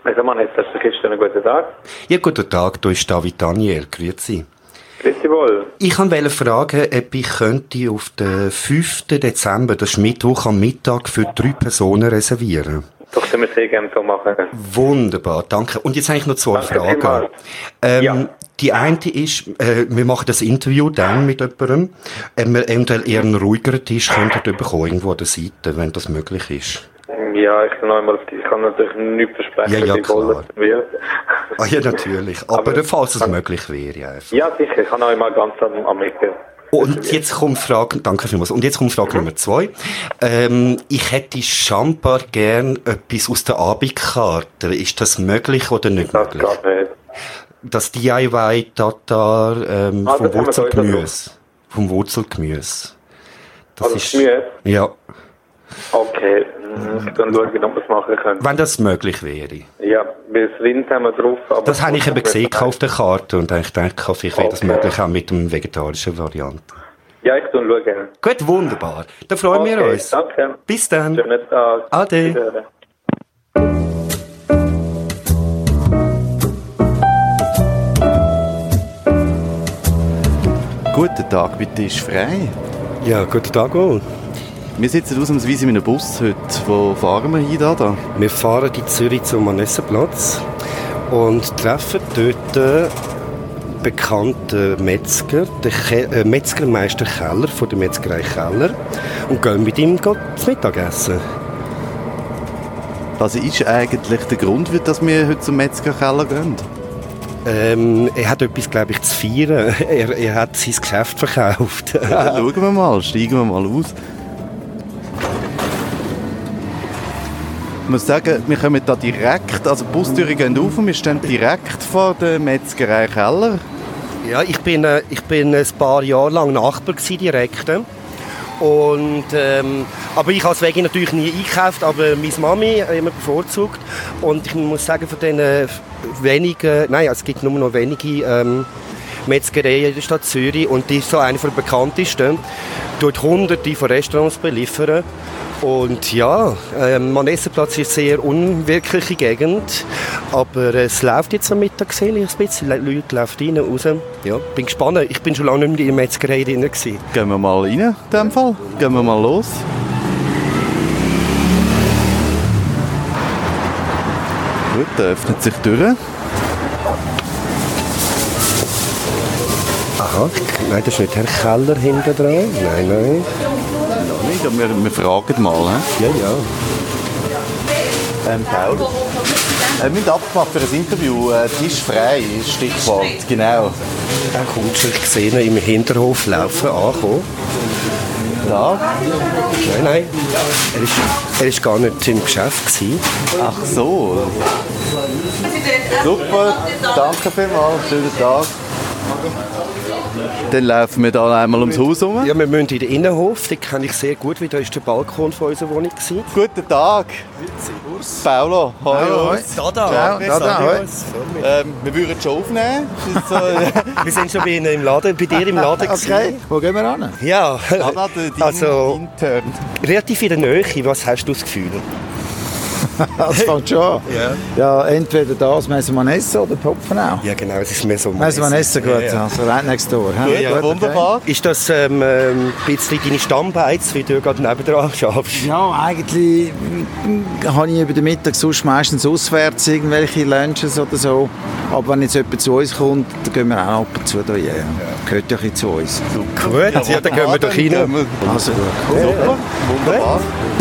Also man, jetzt hast du einen guten Tag. Ja, guten Tag, hier ist David Daniel. Grüezi. Grüezi wohl. Ich wollte fragen, ob ich könnte auf den 5. Dezember, das ist Mittwoch am Mittag, für 3 Personen reservieren. Doch, können wir sehr gerne so machen. Wunderbar, danke. Und jetzt habe ich noch 2 Fragen. Ja. Die eine ist, wir machen das Interview dann mit jemandem, wir eventuell eher einen ruhigeren Tisch könnten bekommen, irgendwo an der Seite, wenn das möglich ist. Ja, ich kann natürlich nichts versprechen, Ja, wie voll es wird. Ah ja, natürlich. Aber falls es möglich wäre, ja. Ja, sicher. Ich kann euch mal ganz am Ecke. Und jetzt kommt Frage, danke vielmals. Und jetzt kommt Frage Nummer 2. Ich hätte scheinbar gern etwas aus der Abendkarte. Ist das möglich oder nicht möglich? Das geht nicht. Das DIY-Tatar vom Wurzelgemüse. Vom Wurzelgemüse. Das Also Gemüse? Ja. Okay, dann schauen wir, ob wir es machen können. Wenn das möglich wäre. Ja, bis Rind haben wir drauf. Aber das habe ich eben gesehen auf der Karte und ich denke, vielleicht wäre das möglich auch mit dem vegetarischen Variante. Ja, ich schaue. Gut, wunderbar. Dann freuen wir uns. Danke. Bis dann. Schönen Tag. Ade. Wiederhören. Guten Tag, bitte ist frei. Ja, guten Tag auch. Wir sitzen ausnahmsweise in einem Bus heute. Wo fahren wir hin da? Wir fahren in Zürich zum Manessenplatz und treffen dort einen bekannten Metzger, den Metzgermeister Keller von der Metzgerei Keller, und gehen mit ihm zum Mittagessen. Was ist eigentlich der Grund, dass wir heute zum Metzger Keller gehen? Er hat etwas, glaube ich, zu feiern. Er hat sein Geschäft verkauft. Ja, schauen wir mal, steigen wir mal aus. Ich muss sagen, wir kommen da direkt, also die Bustüren gehen auf und wir stehen direkt vor der Metzgerei Keller. Ja, ich bin ein paar Jahre lang Nachbar gewesen, direkt. Und, aber ich als Veggie natürlich nie eingekauft, aber meine Mami immer bevorzugt. Und ich muss sagen, von diesen wenigen, nein, es gibt nur noch wenige Metzgereien in der Stadt Zürich und die ist so eine der bekanntesten. Dort Hunderte von Restaurants beliefern. Und ja, Manessenplatz ist eine sehr unwirkliche Gegend, aber es läuft jetzt am Mittag ein bisschen, Leute laufen rein, raus. Ja, bin gespannt, ich bin schon lange nicht mehr in der Metzgerei drin gewesen. Gehen wir mal rein, in dem Fall. Gehen wir mal los. Gut, da öffnet sich die Tür. Aha, nein, das ist nicht Herr Keller hinten dran, nein. Wir fragen mal. Ja. Paul, wir müssen abgemacht für ein Interview. Tisch frei, Stichwort, genau. Dann kommst du, ich sehe ihn im Hinterhof laufen, ankommen. Da? Nein. Er ist gar nicht im Geschäft gewesen. Ach so. Super, danke vielmals, schönen Tag. Dann laufen wir da einmal ums Haus herum. Ja, wir müssen in den Innenhof, den kenne ich sehr gut, weil da war der Balkon von unserer Wohnung. Guten Tag. Paulo, hoi. Da. Wir würden schon aufnehmen. Wir sind schon bei Ihnen im Laden, bei dir im Laden. Okay, wo gehen wir hin? Ja, also intern. relativ in der Nähe. Was hast du das Gefühl? Das fängt schon an. Ja, entweder das Messe-Manesse oder Popfenau. Ja genau, es ist mehr so Messe-Manesse, gut, also right next door. Ja, wunderbar. Okay. Ist das ein bisschen deine Stammbeiz, wie du gerade nebendran schaffst? Ja, eigentlich habe ich über den Mittag sonst meistens auswärts irgendwelche Lunches oder so. Aber wenn jetzt jemand zu uns kommt, dann gehen wir auch ab und zu da. Ja. Gehört ja ein bisschen zu uns. Gut, ja, dann gehen wir doch rein. Also gut. Super, wunderbar.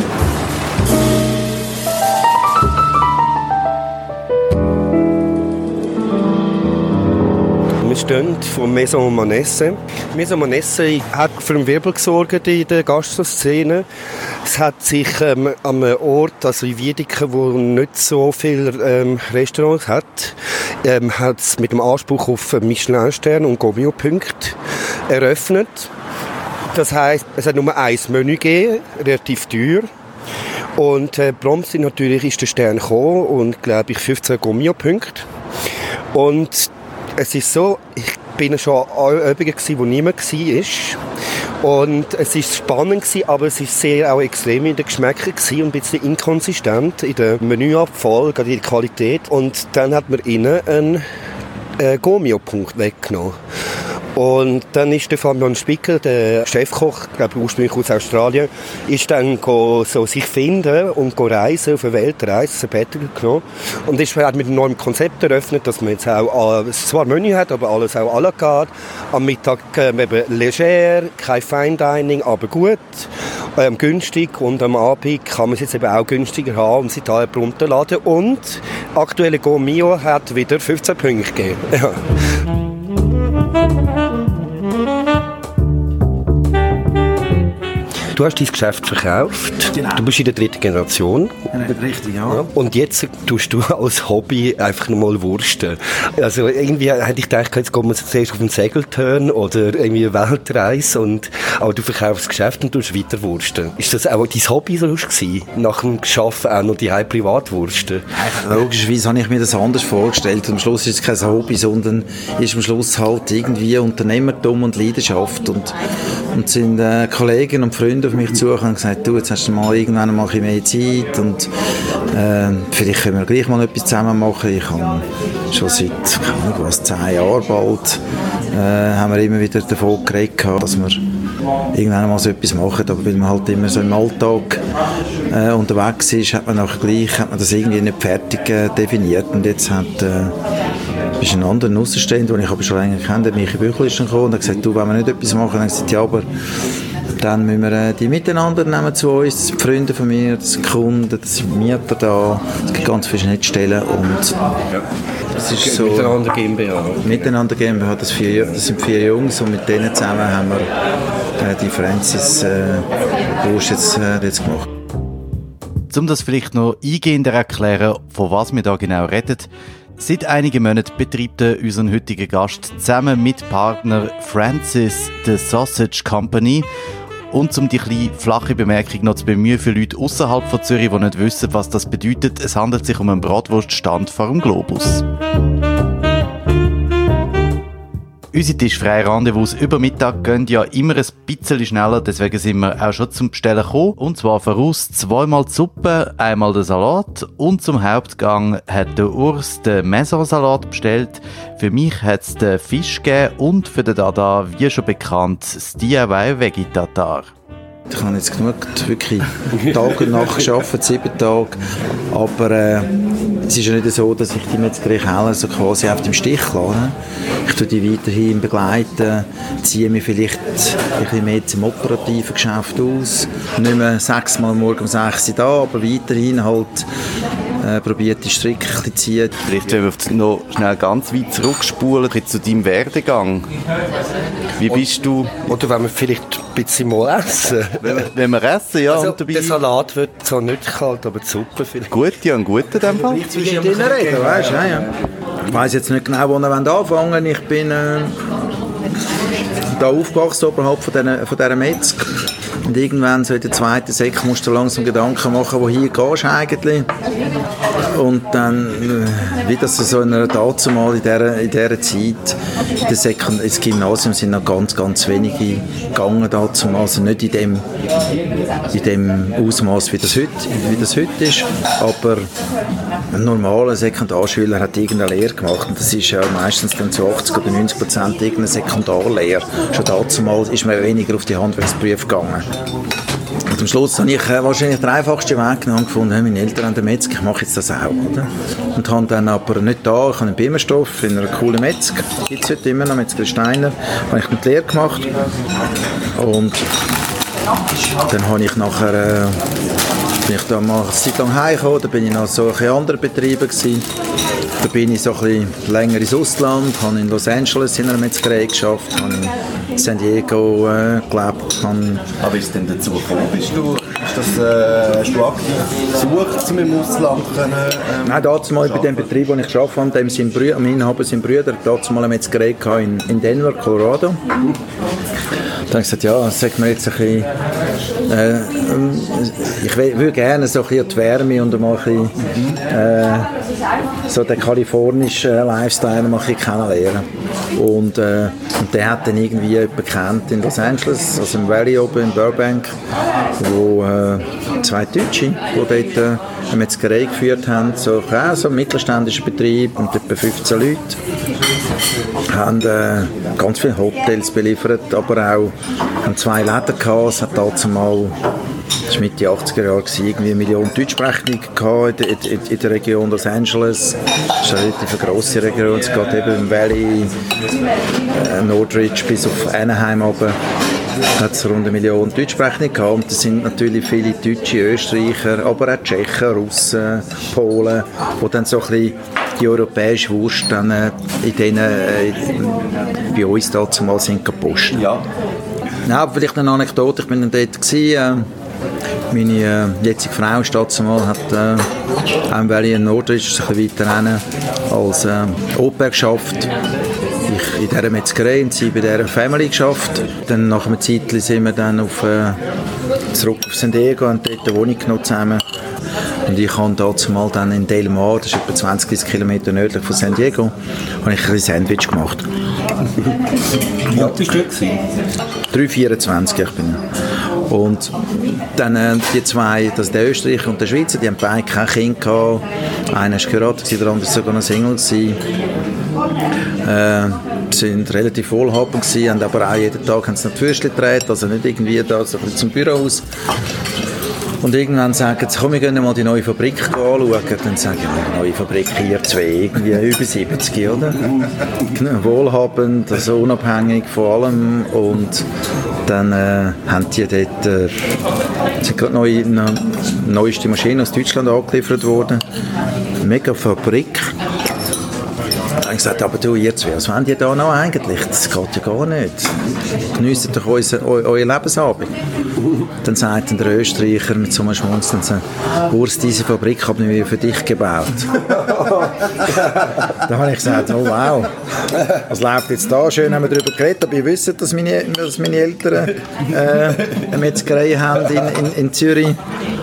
Wir stehen von Maison Manesse. Maison Manesse hat für einen Wirbel gesorgt in der Gastroszene. Es hat sich an einem Ort, also in Wiedeke, wo nicht so viele Restaurants hat, hat es mit dem Anspruch auf Michelin-Stern und Gourmet-Punkte eröffnet. Das heisst, es hat nur ein Menü gegeben, relativ teuer. Und prompt natürlich ist der Stern gekommen und, glaube ich, 15 Gourmet-Punkte. Und es ist so, ich bin schon an Übungen, wo niemand war. Und es war spannend gewesen, aber es war sehr auch extrem in den Geschmäckern gewesen und ein bisschen inkonsistent in der Menüabfolge, in der Qualität. Und dann hat man ihnen einen Gomio-Punkt weggenommen. Und dann ist der Fabian Spickel, der Chefkoch, glaube ich ursprünglich aus Australien, ist dann so sich finden und reisen auf eine Weltreise, Sabbatical genommen. Und hat mit einem neuen Konzept eröffnet, dass man jetzt auch zwar Menü hat, aber alles auch à la carte. Am Mittag eben leger, kein Fine Dining, aber gut, günstig. Und am Abend kann man es jetzt eben auch günstiger haben und sich da runterladen. Und aktuelle Go Mio hat wieder 15 Punkte gegeben. Ja. Du hast dein Geschäft verkauft. Genau. Du bist in der 3. Generation. Richtig, ja. Und jetzt tust du als Hobby einfach nochmal Wursten. Also irgendwie hätte ich gedacht, jetzt kommen wir zuerst auf einen Segeltörn oder irgendwie eine Weltreise. Aber du verkaufst das Geschäft und tust weiter Wursten. Ist das auch dein Hobby so gewesen? Nach dem Arbeiten auch noch die Privatwursten? Logischerweise habe ich mir das anders vorgestellt. Am Schluss ist es kein Hobby, sondern ist am Schluss halt irgendwie Unternehmertum und Leidenschaft. Und sind Kollegen und Freunde auf mich zugekommen und gesagt, du, jetzt hast du mal irgendwann mal ein bisschen mehr Zeit und vielleicht können wir gleich mal etwas zusammen machen. Ich habe schon seit 10 Jahren bald haben wir immer wieder davon geredet, dass wir irgendwann mal so etwas machen, aber weil man halt immer so im Alltag unterwegs ist, hat man das irgendwie nicht fertig definiert. Und jetzt ist ein anderer Außenstehender, den ich aber schon länger kenne, der Michi Büchel ist gekommen und hat gesagt, du, wenn wir nicht etwas machen, dann habe ich gesagt, ja, aber dann müssen wir die miteinander nehmen zu uns, das sind Freunde von mir, das sind Kunden, das sind Mieter da, es gibt ganz viele Schnittstellen und das ist so... Miteinander GmbH. Miteinander GmbH, das sind 4 Jungs und mit denen zusammen haben wir die Francis Wurst jetzt gemacht. Um das vielleicht noch eingehender erklären, von was wir da genau reden. Seit einigen Monaten betreibt unseren heutigen Gast zusammen mit Partner Francis The Sausage Company. Und um die kleine flache Bemerkung noch zu bemühen für Leute außerhalb von Zürich, die nicht wissen, was das bedeutet, es handelt sich um einen Bratwurststand vor dem Globus. Unsere tischfreien Rendezvous über Mittag gehen ja immer ein bisschen schneller, deswegen sind wir auch schon zum Bestellen gekommen. Und zwar voraus 2-mal die Suppe, einmal den Salat und zum Hauptgang hat der Urs den Maison-Salat bestellt. Für mich hat es den Fisch gegeben und für den Dada, wie schon bekannt, das DIY-Veggie-Tatar. Ich habe jetzt genug wirklich Tag und Nacht gearbeitet, 7 Tage, aber es ist ja nicht so, dass ich die Metzgerei Keller so quasi auf dem Stich lasse. Ich tue die weiterhin begleiten, ziehe mich vielleicht ein bisschen mehr zum operativen Geschäft aus. Nicht mehr 6-mal morgen um 6 Uhr da, aber weiterhin halt probiert die Stricke ein bisschen zu ziehen. Vielleicht wenn wir noch schnell ganz weit zurückspulen zu deinem Werdegang. Wie bist du... Oder wenn wir vielleicht ein bisschen mal essen. Wenn wir essen, ja. Also, und dabei... Der Salat wird zwar nicht kalt, aber die Suppe vielleicht. Gut, ja, ein guter in dem Fall. Ich weiss jetzt nicht genau, wo wir anfangen wollen. Ich bin da aufgewachsen oberhalb von dieser Metzger. Und irgendwann, so in der 2. Sek, musst du langsam Gedanken machen, wo hier gehst eigentlich. Und dann, wie das so in einer dazumal in dieser Zeit, ins Gymnasium sind noch ganz, ganz wenige gegangen dazumal. Also nicht in dem Ausmaß, wie das heute ist. Aber ein normaler Sekundarschüler hat irgendeine Lehre gemacht. Und das ist ja meistens dann zu 80 oder 90% irgendeine Sekundarlehre. Schon dazumal ist man weniger auf die Handwerksberufe gegangen. Und am Schluss habe ich wahrscheinlich den einfachsten Weg gefunden. Meine Eltern haben den Metzger, ich mache jetzt das auch. Oder? Und habe dann aber nicht da, ich habe einen Bimmerstoff in einer coolen Metzger, gibt es heute immer noch, Metzger Steiner, habe ich die Lehre gemacht. Und dann habe ich nachher, bin ich da mal eine Zeit lang heimgekommen, da bin ich noch so in anderen Betrieben gewesen. Da bin ich so ein bisschen länger ins Ausland, habe in Los Angeles in einer Metzgerei gearbeitet, habe in San Diego gelebt. Aber ist es denn dazu gekommen? Hast du aktiv gesucht, um im Ausland können? Nein, dazumal bei dem Betrieb, wo ich gearbeitet habe, am Inhaber sein Bruder, dazumal eine Metzgerei in Denver, Colorado. habe ich gesagt, ja, sag mir jetzt ein bisschen, ich würde gerne so ein bisschen die Wärme und mal ein bisschen so den kalifornischen Lifestyle mal ein bisschen kennenlernen. Und der hat dann irgendwie jemanden kennt in Los Angeles, also im Valley oben in Burbank, wo zwei Deutsche, die dort eine Metzgerei geführt haben, so ein mittelständischer Betrieb und etwa 15 Leute, haben ganz viele Hotels beliefert, aber auch haben 2 Läden gehabt. Es hat dazu mal, das war Mitte 80er Jahre, irgendwie 1 Million Deutschsprechende gehabt in der Region Los Angeles. Das ist eine relativ grosse Region, es geht eben im Valley, Northridge bis auf Anaheim runter. Hat es rund 1 Million Deutschsprechende gehabt. Und das sind natürlich viele Deutsche, Österreicher, aber auch Tschechen, Russen, Polen, die dann so ein bisschen die europäische Wurst dann bei uns damals sind gepostet. Ja. Ja, vielleicht eine Anekdote, ich war dann dort gewesen, meine jetzige Frau damals hat im Valley in Northridge ein bisschen weiter hin als Au-pair geschafft. Ich in dieser Metzgerei und sie bei dieser Family geschafft. Dann nach einer Zeit sind wir dann zurück auf San Diego und dort eine Wohnung genommen zusammen. Und ich habe dazu mal dann in Del Mar, das ist etwa 20 Kilometer nördlich von San Diego, habe ich ein Sandwich gemacht. Wie alt warst du? 3,24 ich bin. Und dann die zwei, das der Österreicher und der Schweizer, die haben beide kein Kind gehabt. Einer war geheiratet, der andere war sogar noch Single. Sind relativ wohlhabend gewesen, haben aber auch jeden Tag haben sie noch die Würstchen gedreht, also nicht irgendwie da so zum Bürohaus. Und irgendwann sagen sie, komm, wir gehen mal die neue Fabrik anschauen. Dann sagen wir, neue Fabrik hier 2, irgendwie über 70, oder? Wohlhabend, also unabhängig von allem. Und dann haben die dort, sind gerade eine neueste Maschine aus Deutschland angeliefert worden. Mega Fabrik. Ich habe gesagt, aber du, ihr zwei, was wollt ihr da noch eigentlich? Das geht ja gar nicht. Geniessen doch euer Lebensabend. Dann sagt der Österreicher mit so einem Schmunzeln, Urs, diese Fabrik haben wir für dich gebaut. Da habe ich gesagt, oh wow, was läuft jetzt da? Schön haben wir darüber geredet, aber ihr wisst, dass meine Eltern eine Metzgerei haben in Zürich.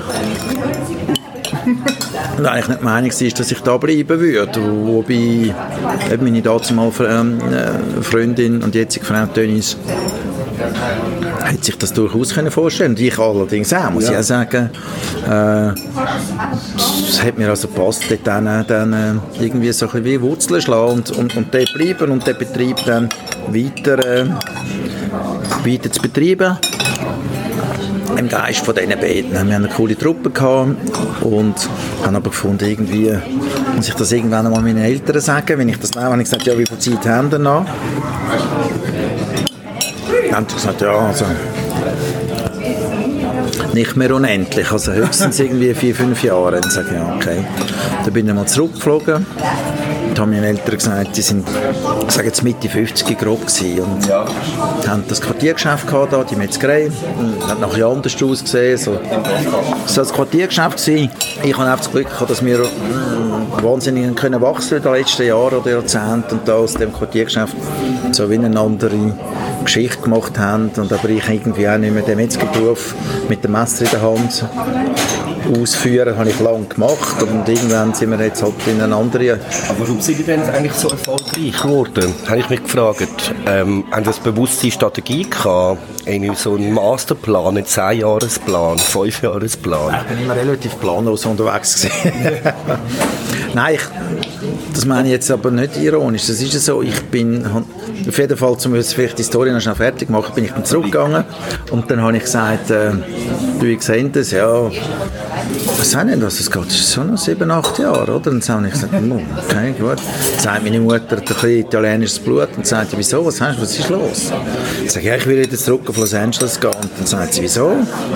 Und eigentlich nicht die Meinung war, dass ich da bleiben würde. Wobei meine damalige Freundin und jetzige Frau Tönnies hätte sich das durchaus vorstellen können. Und ich allerdings auch, muss ich auch sagen. Es hat mir also gepasst, dort dann irgendwie so ein bisschen wie Wurzeln schlagen und dort bleiben und den Betrieb dann weiter zu betreiben. Im Geist von diesen beiden. Wir hatten eine coole Truppe gehabt und haben aber gefunden, irgendwie muss ich das irgendwann einmal meinen Eltern sagen. Wenn ich das nehme, habe ich gesagt, ja, wie viel Zeit haben wir noch? Dann haben sie gesagt, ja, also nicht mehr unendlich, also höchstens irgendwie 4-5 Jahre. Dann sage ich, ja, okay. Dann bin ich mal zurückgeflogen. Da haben meine Eltern gesagt, die sind, ich sage jetzt Mitte 50 grob gewesen und haben das Quartiergeschäft gehabt, da, die Metzgerei. Hat nachher anders ausgesehen, so das Quartiergeschäft gewesen. Ich habe auch das Glück gehabt, dass wir wahnsinnig können wachsen in den letzten Jahren oder Jahrzehnten und da aus dem Quartiergeschäft so wie eine andere Geschichte gemacht haben und aber ich irgendwie auch nicht mehr den Metzgerberuf mit dem Messer in der Hand ausführen, habe ich lange gemacht und irgendwann sind wir jetzt halt in eine andere... Aber warum sind die denn eigentlich so erfolgreich geworden? Habe ich mich gefragt. Haben das bewusste Strategie gehabt? So einen Masterplan, einen 10-Jahresplan, 5-Jahresplan? Ich bin immer relativ planlos unterwegs gewesen. Nein, das meine ich jetzt aber nicht ironisch. Das ist ja so, ich bin auf jeden Fall, um vielleicht die Story noch schnell fertig zu machen, bin ich zurückgegangen und dann habe ich gesagt, du, ihr seht das, ja, was sagen denn das? Es geht schon noch 7-8 Jahre, oder? Und dann habe ich gesagt, okay, gut. Dann sagt meine Mutter, ein bisschen italienisches Blut und sagt, wieso, was ist los? Dann sage ich, ja, ich will wieder zurück auf Los Angeles gehen. Und dann sagt sie, wieso?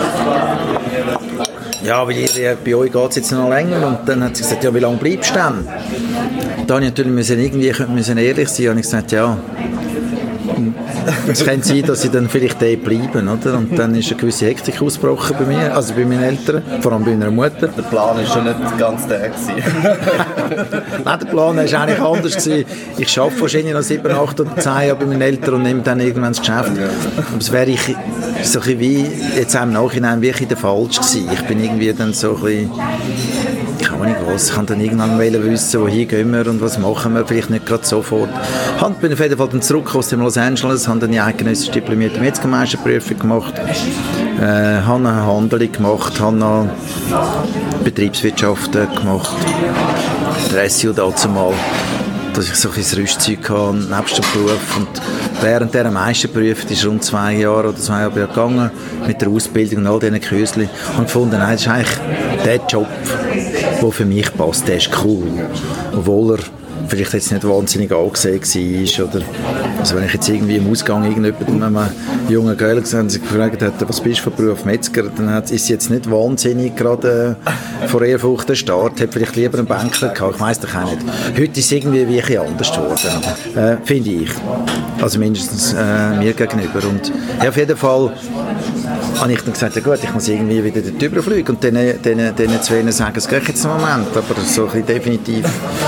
Ja, weil bei euch geht es jetzt noch länger. Und dann hat sie gesagt, ja, wie lange bleibst du denn? Da habe ich natürlich ehrlich sein und ich gesagt, ja, Es kann sein, dass sie dann vielleicht dort bleiben, oder? Und dann ist eine gewisse Hektik ausgebrochen bei mir, also bei meinen Eltern, vor allem bei meiner Mutter. Der Plan war schon nicht ganz der gewesen. Nein, der Plan war eigentlich anders gewesen. Ich arbeite wahrscheinlich noch 7, 8 oder 10 Jahre bei meinen Eltern und nehme dann irgendwann das Geschäft. Aber es wäre ich so ein bisschen wie, jetzt im Nachhinein, wirklich der Falsch gewesen. Ich bin irgendwie dann so ein bisschen, keine Ahnung was, ich kann dann irgendwann wissen, wohin gehen wir und was machen wir, vielleicht nicht gerade sofort. Ich bin auf jeden Fall dann zurück aus dem Los Angeles, habe dann die eidgenössische diplomierte Metzgermeisterprüfung gemacht, habe eine Handlung gemacht, habe noch Betriebswirtschaft gemacht, der SU dazu mal, dass ich so ein bisschen Rüstzeug hatte, nebst dem Beruf. Und während dieser Meisterprüfung, die ist rund 2 Jahre oder 2 Jahre gegangen, mit der Ausbildung und all diesen Kursen, und gefunden, nein, das ist eigentlich der Job, der für mich passt, der ist cool. Obwohl er vielleicht jetzt nicht wahnsinnig angesehen war. Oder, also wenn ich jetzt irgendwie im Ausgang irgendjemanden, einem jungen Girl gefragt hat, was bist du für Beruf Metzger, dann ist sie jetzt nicht wahnsinnig gerade vor Ehrfurcht der Start, hat vielleicht lieber einen Bänkler gehabt, ich weiss doch auch nicht. Heute ist es irgendwie wie ein anders geworden, finde ich. Also mindestens mir gegenüber. Und ja, auf jeden Fall habe ich dann gesagt, ja gut, ich muss irgendwie wieder dort überfliegen und denen zwei sagen, es geht jetzt einen Moment, aber so ein bisschen definitiv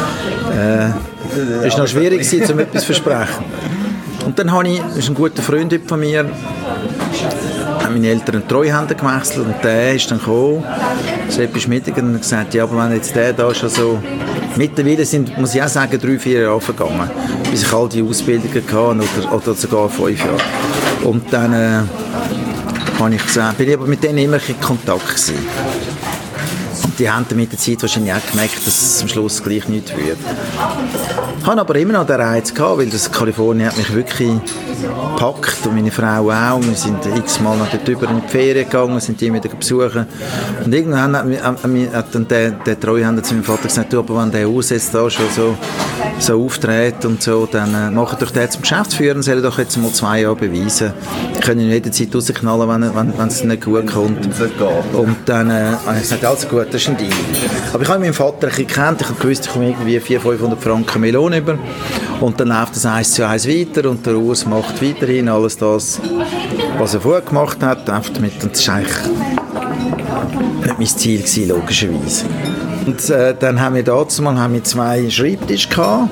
ist noch schwierig gewesen, um etwas zu versprechen. Und dann habe ich, das ist ein guter Freund von mir, haben meine Eltern einen Treuhänder gewechselt und der ist dann gekommen, Seppi Schmidiger, und hat gesagt, ja, aber wenn jetzt der da schon so, mittlerweile sind, muss ich auch sagen, 3-4 Jahre vergangen, bis ich all die Ausbildungen hatte oder sogar 5 Jahre. Und dann habe ich gesagt, bin ich aber mit denen immer in Kontakt gewesen. Und die haben mit der Zeit wahrscheinlich auch gemerkt, dass es am Schluss gleich nichts wird. Ich hatte aber immer noch den Reiz gehabt, weil das Kalifornien hat mich wirklich gepackt und meine Frau auch. Wir sind x-mal noch dort über in die Ferien gegangen, sind die wieder besuchen. Und irgendwann hat dann der Treuhänder zu meinem Vater gesagt, du, aber wenn der aussetzt da schon so auftritt und so, dann macht doch den zum Geschäftsführer, soll er doch jetzt mal 2 Jahre beweisen. Ich kann ihn jederzeit rausknallen, wenn es nicht gut kommt. Und dann habe ich gesagt, also gut, das ist ein Deal. Aber ich habe meinen Vater ein bisschen gekannt, ich habe gewusst, ich komme irgendwie 400-500 Franken mehr Lohn über. Und dann läuft das 1:1 weiter und der Urs macht weiterhin alles das, was er vorher gemacht hat. Und das war eigentlich nicht mein Ziel gewesen, logischerweise. Und dann haben wir dazu mal 2 Schreibtische gehabt.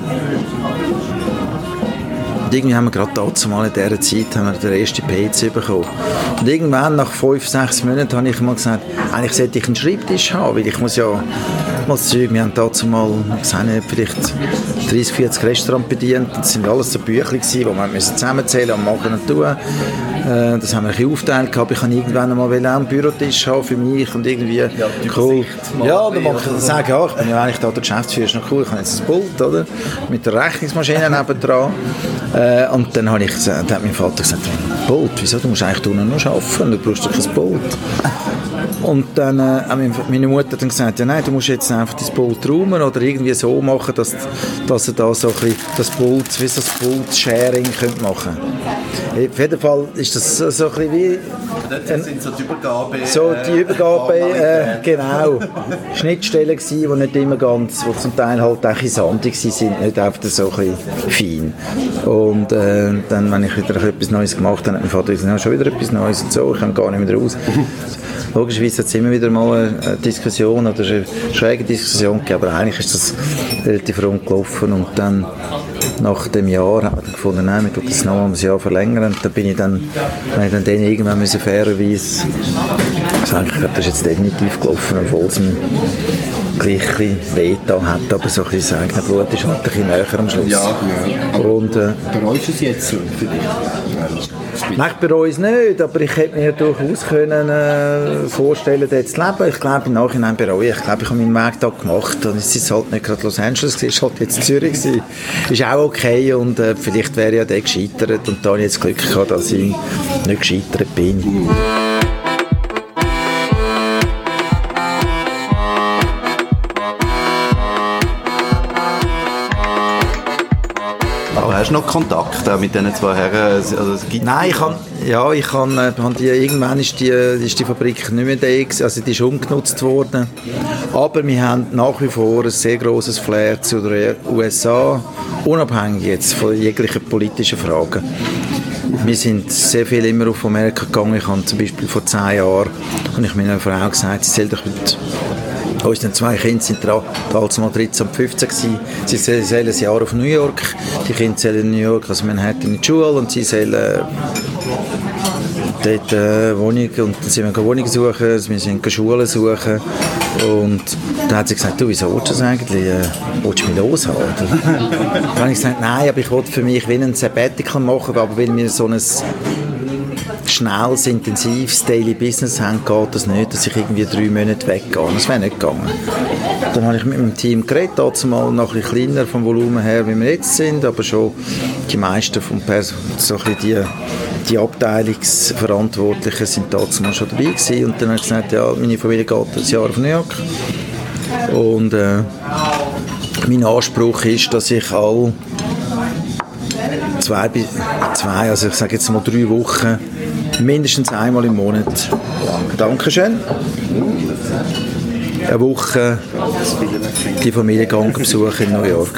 Und irgendwie haben wir gerade dazu mal in dieser Zeit haben wir den ersten PC bekommen. Und irgendwann, nach 5-6 Monaten, habe ich mal gesagt, eigentlich sollte ich einen Schreibtisch haben, weil ich muss ja mal das Zeug, wir haben dazu mal vielleicht 30-40 Restaurants bedient. Das sind alles so Bücher, die wir zusammenzählen und machen und tun. Das haben wir ein bisschen aufgeteilt gehabt. Ich wollte irgendwann einmal einen Bürotisch haben für mich und irgendwie cool. Ja, dann mag ich sagen, ja, ich bin ja eigentlich da der Geschäftsführer, ist noch cool, ich habe jetzt ein Pult, oder? Mit der Rechnungsmaschine nebendran. Und dann hat mein Vater gesagt, Pult, wieso? Du musst eigentlich unten noch arbeiten, du brauchst doch kein Pult. Und dann hat meine Mutter dann gesagt, ja nein, du musst jetzt einfach das Pult räumen oder irgendwie so machen, dass er da so ein bisschen das Pult, wie so das Pult-Sharing machen könnte. Auf jeden Fall ist das so ein bisschen wie... Das sind so die Übergabe... So die Übergabe, genau. Schnittstellen gewesen, die nicht immer ganz, die zum Teil halt auch in sandig sind, nicht einfach so ein bisschen fein. Und dann, wenn ich wieder etwas Neues gemacht habe, hat mein Vater gesagt, ja, schon wieder etwas Neues und so, ich komme gar nicht mehr raus. Logischerweise hat es immer wieder mal eine Diskussion oder eine schräge Diskussion gegeben, aber eigentlich ist das relativ rund gelaufen und dann nach dem Jahr haben wir gefunden, nein, wir tun das noch ein Jahr verlängern und dann bin ich dann irgendwann müssen fairerweise sagen, ich glaube, das ist jetzt definitiv gelaufen, obwohl es mir gleich ein bisschen weh getan hat, aber so ein bisschen das eigene Blut ist halt ein bisschen näher am Schluss. Ja. Und, bereust du es jetzt so für dich? Nein, ich bereue es nicht, aber ich hätte mir durchaus vorstellen, dort zu leben. Ich glaube, im Nachhinein bereue ich. Ich glaube, ich habe meinen Weg da gemacht und es ist halt nicht gerade Los Angeles, es war halt jetzt Zürich. Ist auch okay und vielleicht wäre ja der gescheitert und da habe ich jetzt Glück gehabt, dass ich nicht gescheitert bin. Aber hast du noch Kontakt mit diesen 2 Herren? Also, Nein, irgendwann ist die Fabrik nicht mehr da, also die ist umgenutzt worden. Aber wir haben nach wie vor ein sehr grosses Flair zu den USA, unabhängig jetzt von jeglichen politischen Fragen. wir sind sehr viel immer auf Amerika gegangen. Ich habe zum Beispiel vor 10 Jahren, und ich meiner Frau gesagt, sie soll doch mit unseren 2 Kinder sind damals mal 13 und 15 gewesen. Sie sollen ein Jahr auf New York. Die Kinder sollen in New York, also Manhattan in die Schule, und sie sollen dort Wohnung, und dann sind wir Wohnungen suchen, wir sind Schulen suchen, und dann hat sie gesagt, du, wieso willst du das eigentlich? Willst du mich loshaben? Dann habe ich gesagt, nein, aber ich wollte für mich wie ein Sabbatical machen, aber weil wir so ein schnelles, intensives Daily Business haben, geht das nicht, dass ich irgendwie 3 Monate weggehe. Das wäre nicht gegangen. Dann habe ich mit meinem Team geredet, dazu mal noch ein bisschen kleiner vom Volumen her, wie wir jetzt sind, aber schon die meisten so ein bisschen die Abteilungsverantwortlichen sind dazu mal schon dabei gewesen. Und dann habe ich gesagt, ja, meine Familie geht ein Jahr auf New York. Und mein Anspruch ist, dass ich all 2, also ich sage jetzt mal 3 Wochen, mindestens einmal im Monat, Dankeschön, eine Woche die Familie besuchen in New York.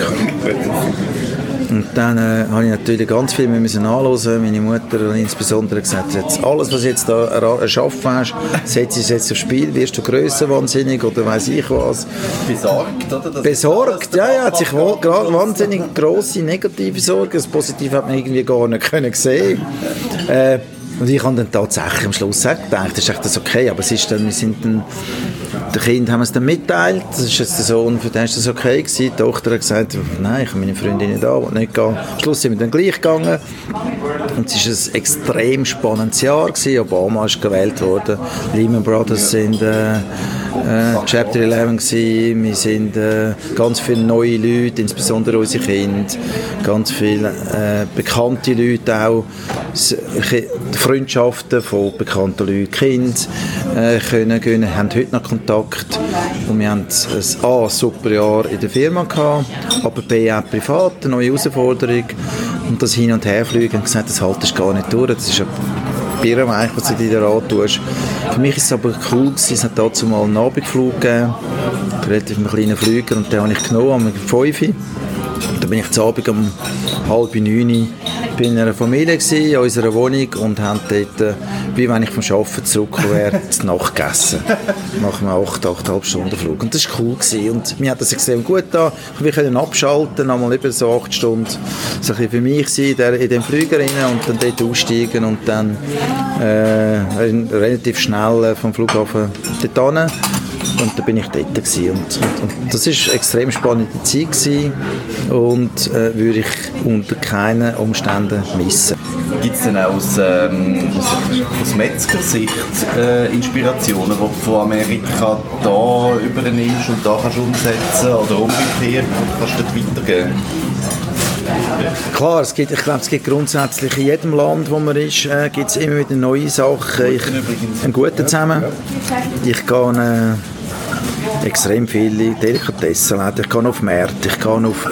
Und dann habe ich natürlich ganz viel anhören. Meine Mutter hat insbesondere gesagt, jetzt alles, was du jetzt da erschaffen hast, setzt es jetzt aufs Spiel, wirst du grösser wahnsinnig oder weiss ich was. Besorgt, oder? Besorgt, ja, hat sich wahnsinnig grosse negative Sorgen. Das Positive hat man irgendwie gar nicht sehen. Und ich habe dann tatsächlich am Schluss gedacht, das ist echt das okay, aber es ist dann, den Kindern haben wir es dann mitteilt, das ist jetzt der Sohn, für den ist das okay gewesen. Die Tochter hat gesagt, nein, ich habe meine Freundin nicht da, will nicht gehen. Am Schluss sind wir dann gleich gegangen. Und es war ein extrem spannendes Jahr gewesen. Obama ist gewählt worden, Lehman Brothers sind Chapter 11 gewesen. Wir sind ganz viele neue Leute, insbesondere unsere Kinder, ganz viele bekannte Leute auch, Freundschaften von bekannten Leuten, Kinder können gewinnen, haben heute noch Kontakt, und wir haben ein super Jahr in der Firma gehabt, aber B auch privat, eine neue Herausforderung, und das Hin- und Herfliegen, haben gesagt, das haltest du gar nicht durch, das ist ein Birrenweich, was du dir da antust. Für mich ist es aber cool gewesen, es hat dazu mal einen Abendflug gegeben, relativ einen kleinen Flüger, und den habe ich genommen, um 5 Uhr. Da bin ich zu Abend um 8:30 in einer Familie gewesen, in unserer Wohnung, und haben dort, wie wenn ich vom Arbeiten zurückgekommen wäre, zur Nacht gegessen. Nach einem 8,5 Stunden Flug. Und das war cool gewesen. Und mir hat das extrem gut getan. Wir können abschalten, einmal über so 8 Stunden so ein bisschen für mich sein, in den Flüger rein und dann dort aussteigen und dann relativ schnell vom Flughafen dort hin. Und da bin ich dort gewesen. Und das war eine extrem spannende Zeit gewesen und würde ich unter keinen Umständen missen. Gibt es denn auch aus Metzgersicht Inspirationen, die du von Amerika da übernimmst und da kannst umsetzen oder umgekehrt kannst du dort weitergeben? Klar, ich glaube, es gibt grundsätzlich in jedem Land, wo man ist, gibt es immer wieder neue Sachen. Einen guten zusammen. Ich gehe extrem viele Delikatessenläden. Ich gehe auf Märkte, ich gehe auf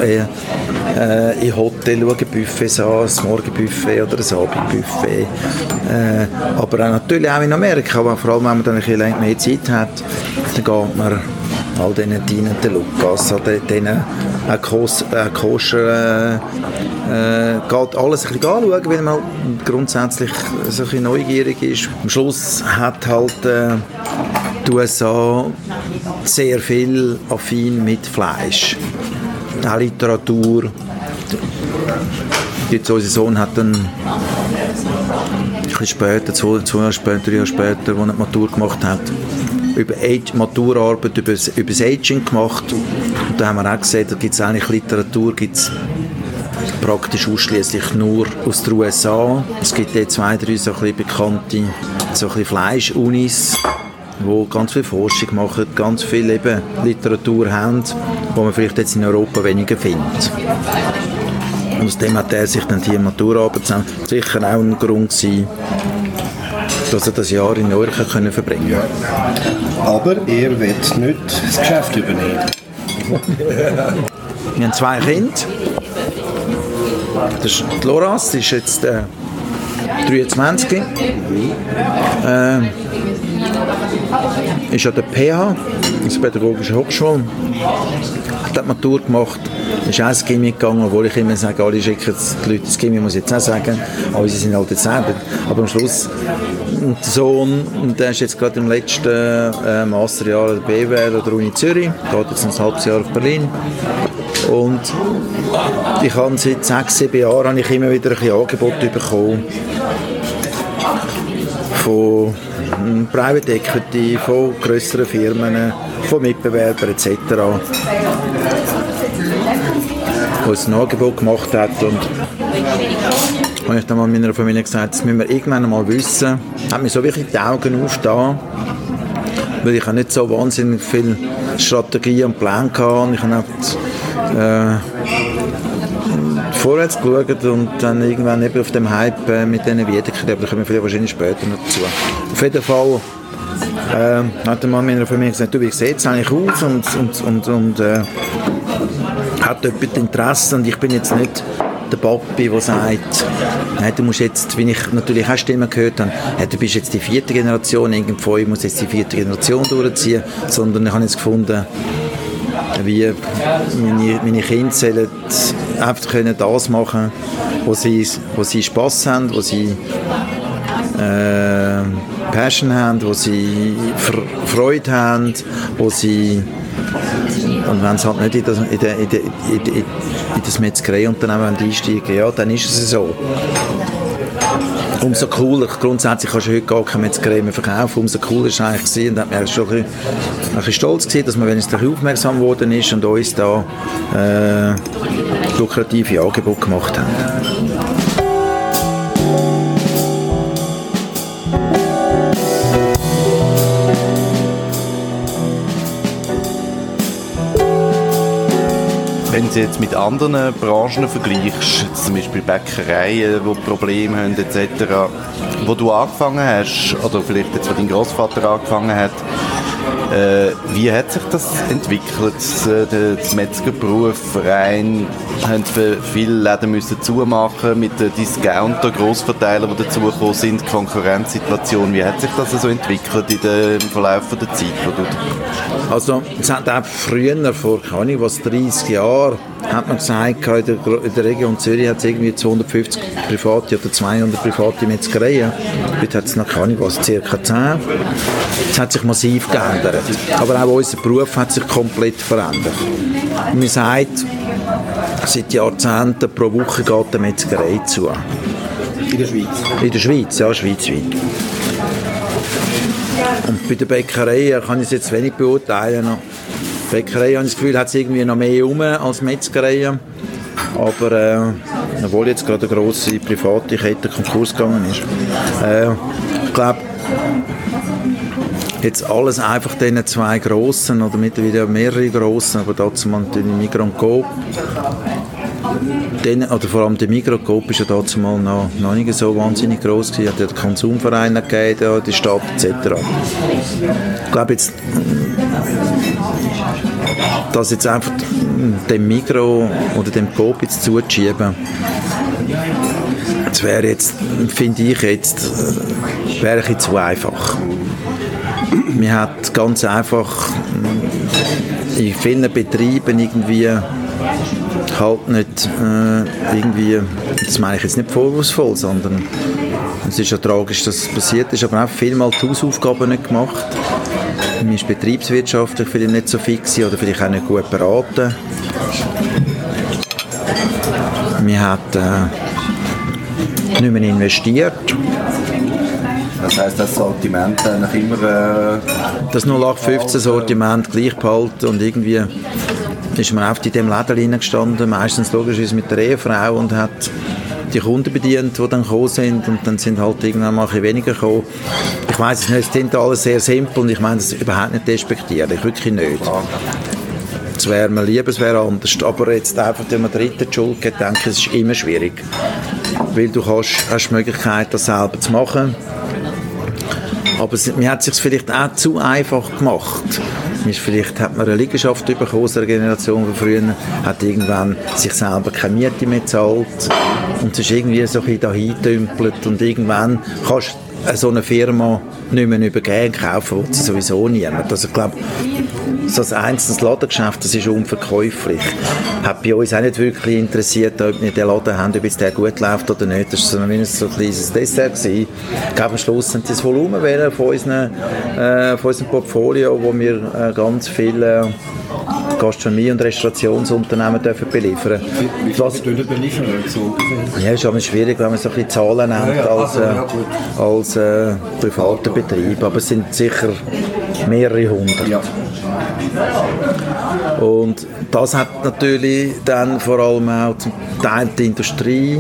in Hotel, schaue Buffets an, ein Morgenbuffet oder ein Abendbuffet. Aber auch natürlich auch in Amerika, aber vor allem, wenn man dann ein bisschen mehr Zeit hat, dann geht man all diesen dienenden Lukas, all diesen koscher, geht alles ein bisschen anschauen, weil man grundsätzlich so ein bisschen neugierig ist. Am Schluss hat halt die USA sehr viel affin mit Fleisch. Auch Literatur. Jetzt unser Sohn hat dann ein bisschen später, 2 Jahre später, 3 Jahre später, als er die Matur gemacht hat, Maturarbeit über das Aging gemacht. Und da haben wir auch gesehen, da gibt es eigentlich Literatur, gibt's praktisch ausschließlich nur aus den USA. Es gibt jetzt 2, 3 so ein bisschen bekannte so ein bisschen Fleisch-Unis, die ganz viel Forschung machen, ganz viel eben Literatur haben, die man vielleicht jetzt in Europa weniger findet. Und aus dem hat er sich dann die Maturarbeit sicher auch ein Grund gewesen, dass er das Jahr in New York verbringen konnte. Aber er wird nicht das Geschäft übernehmen. Wir haben 2 Kinder. Das ist die Loras, die ist jetzt 23. ist an der PH, also Pädagogische Hochschule, hat die Matur gemacht, ist auch ins Gimmi gegangen, obwohl ich immer sage, alle schicken die Leute ins Gimmi, muss ich jetzt auch sagen, aber sie sind halt jetzt selber. Aber am Schluss, der Sohn, der ist jetzt gerade im letzten Masterjahr an der BWL oder Uni Zürich, geht jetzt ein halbes Jahr auf Berlin. Und ich habe seit 6-7 Jahren habe ich immer wieder ein bisschen Angebote bekommen von Private Equity, von grösseren Firmen, von Mitbewerbern etc., die uns ein Angebot gemacht hat. Und habe ich dann mal meiner Familie gesagt, das müssen wir irgendwann einmal wissen. Hat mir so wirklich die Augen aufgetan, weil ich habe nicht so wahnsinnig viel Strategie und Plan hatte. Ich habe vorwärts geschaut und dann irgendwann eben auf dem Hype mit diesen Wiedeken, aber da kommen wir wahrscheinlich später noch dazu. Auf jeden Fall hat der Mann meiner Familie gesagt, du, wie sieht es eigentlich aus und hat jemand Interesse, und ich bin jetzt nicht der Papi, der sagt, nein, du musst jetzt, wie ich natürlich auch Stimmen gehört habe, hey, du bist jetzt die 4. Generation, irgendwo, ich muss jetzt die 4. Generation durchziehen, sondern ich habe jetzt gefunden, wie meine Kinder sollen einfach können das machen, wo sie Spass haben, wo sie Passion haben, wo sie Freude haben, wo sie, und wenn sie halt nicht in das Metzgereiunternehmen einsteigen, ja, dann ist es so. Umso cooler, grundsätzlich kannst du heute gar keine Metzgerei mehr verkaufen, umso cooler ist es eigentlich gewesen, und hat mir schon ein bisschen stolz gewesen, dass man wenigstens aufmerksam geworden ist und uns da lukrative Angebote gemacht haben. Wenn du jetzt mit anderen Branchen vergleichst, zum Beispiel Bäckereien, die Probleme haben etc., wo du angefangen hast, oder vielleicht jetzt, wo dein Großvater angefangen hat, wie hat sich das entwickelt? Der Metzgerberuf rein, haben viele Läden müssen zumachen mit den Discounter, Grossverteilern, die dazugekommen sind, die Konkurrenzsituation. Wie hat sich das so entwickelt im Verlauf der Zeit? Also, es hat auch früher, vor 30 Jahren, hat man gesagt, in der Region Zürich hat es irgendwie 250 private oder 200 private Metzgereien. Heute hat es noch ca. 10. Es hat sich massiv geändert. Aber auch unser Beruf hat sich komplett verändert. Man sagt, seit Jahrzehnten pro Woche geht eine Metzgerei zu. In der Schweiz? In der Schweiz, ja, schweizweit. Und bei der Bäckerei kann ich es jetzt wenig beurteilen. Die Bäckerei, habe ich das Gefühl, hat es irgendwie noch mehr rum als Metzgerei. Aber obwohl jetzt gerade eine grosse private Kette Konkurs gegangen ist. Ich glaube, jetzt alles einfach diesen 2 grossen, oder mittlerweile mehrere grossen, aber dazu mal die Migros und Coop. Oder vor allem der Migros und Coop war ja dazu mal noch nicht so wahnsinnig gross gewesen. Hat ja den Konsumverein gegeben, die Stadt etc. Ich glaube jetzt, dass jetzt einfach dem Migros oder dem Coop jetzt zuzuschieben, das wäre jetzt, finde ich jetzt, wäre ein bisschen zu einfach. Man hat ganz einfach in vielen Betrieben irgendwie halt nicht irgendwie, das meine ich jetzt nicht vorwurfsvoll, sondern es ist ja tragisch, dass es passiert ist, aber auch vielmal die Hausaufgaben nicht gemacht. Man ist betriebswirtschaftlich vielleicht nicht so fix oder vielleicht auch nicht gut beraten. Man hat nicht mehr investiert. Das heisst, das Sortiment nach immer... Das 0815-Sortiment gleich behalten und irgendwie ist man oft in diesem Laden reingestanden, meistens logischerweise mit der Ehefrau, und hat die Kunden bedient, die dann gekommen sind, und dann sind halt irgendwann mal ein bisschen weniger gekommen. Ich weiss es nicht, es klingt alles sehr simpel und ich meine das überhaupt nicht despektieren, ich wirklich nicht. Es wäre mir lieber, es wäre anders, aber jetzt einfach dem Dritten die Schuld geben, denke ich, es ist immer schwierig, weil du hast die Möglichkeit, das selber zu machen. Aber man hat es sich vielleicht auch zu einfach gemacht. Vielleicht hat man eine Liegenschaft bekommen aus der Generation von früher, hat irgendwann sich selber keine Miete mehr gezahlt und es ist irgendwie so ein bisschen dahin getümpelt und irgendwann so eine Firma nicht mehr übergeben, kaufen will sie sowieso niemand. Also ich glaube, so ein einzelnes Ladengeschäft, das ist unverkäuflich. Hat bei uns auch nicht wirklich interessiert, ob wir den Laden haben, ob jetzt der gut läuft oder nicht. Das war so ein kleines Dessert gewesen. Ich glaube, am Schluss sind das Volumen von unserem Portfolio, wo wir ganz viele Gastronomie- und Restaurationsunternehmen dürfen beliefern. Wie viele beliefern so ungefähr? Ja, es ist aber schwierig, wenn man so ein bisschen Zahlen nennt als privater Betrieb, aber es sind sicher mehrere hundert. Ja. Und das hat natürlich dann vor allem auch zum Teil die Industrie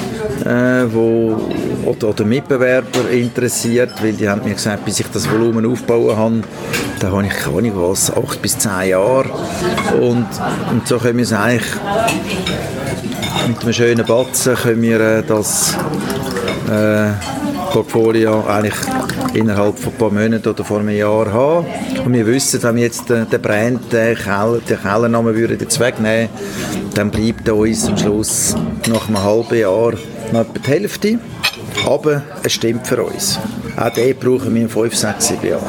oder Mitbewerber interessiert, weil die haben mir gesagt, bis ich das Volumen aufbauen habe, da habe ich keine Ahnung was, 8 bis 10 Jahre. Und so können wir es eigentlich mit einem schönen Batzen können wir das Portfolio eigentlich innerhalb von ein paar Monaten oder vor einem Jahr haben. Und wir wissen, wenn wir jetzt den Brand, den Kellernamen würden jetzt wegnehmen, dann bleibt uns am Schluss nach einem halben Jahr noch etwa die Hälfte. Aber es stimmt für uns. Auch den brauchen wir in 5, 6, 7 Jahren.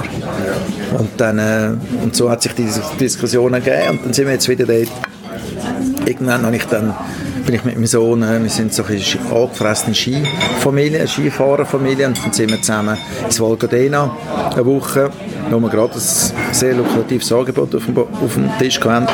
Und so hat sich diese Diskussion ergeben. Und dann sind wir jetzt wieder dort. Irgendwann bin ich mit meinem Sohn, wir sind so eine angefressene Skifahrerfamilie, und dann sind wir zusammen ins Val Gardena eine Woche, wo wir gerade ein sehr lukratives Angebot auf dem Tisch hatten.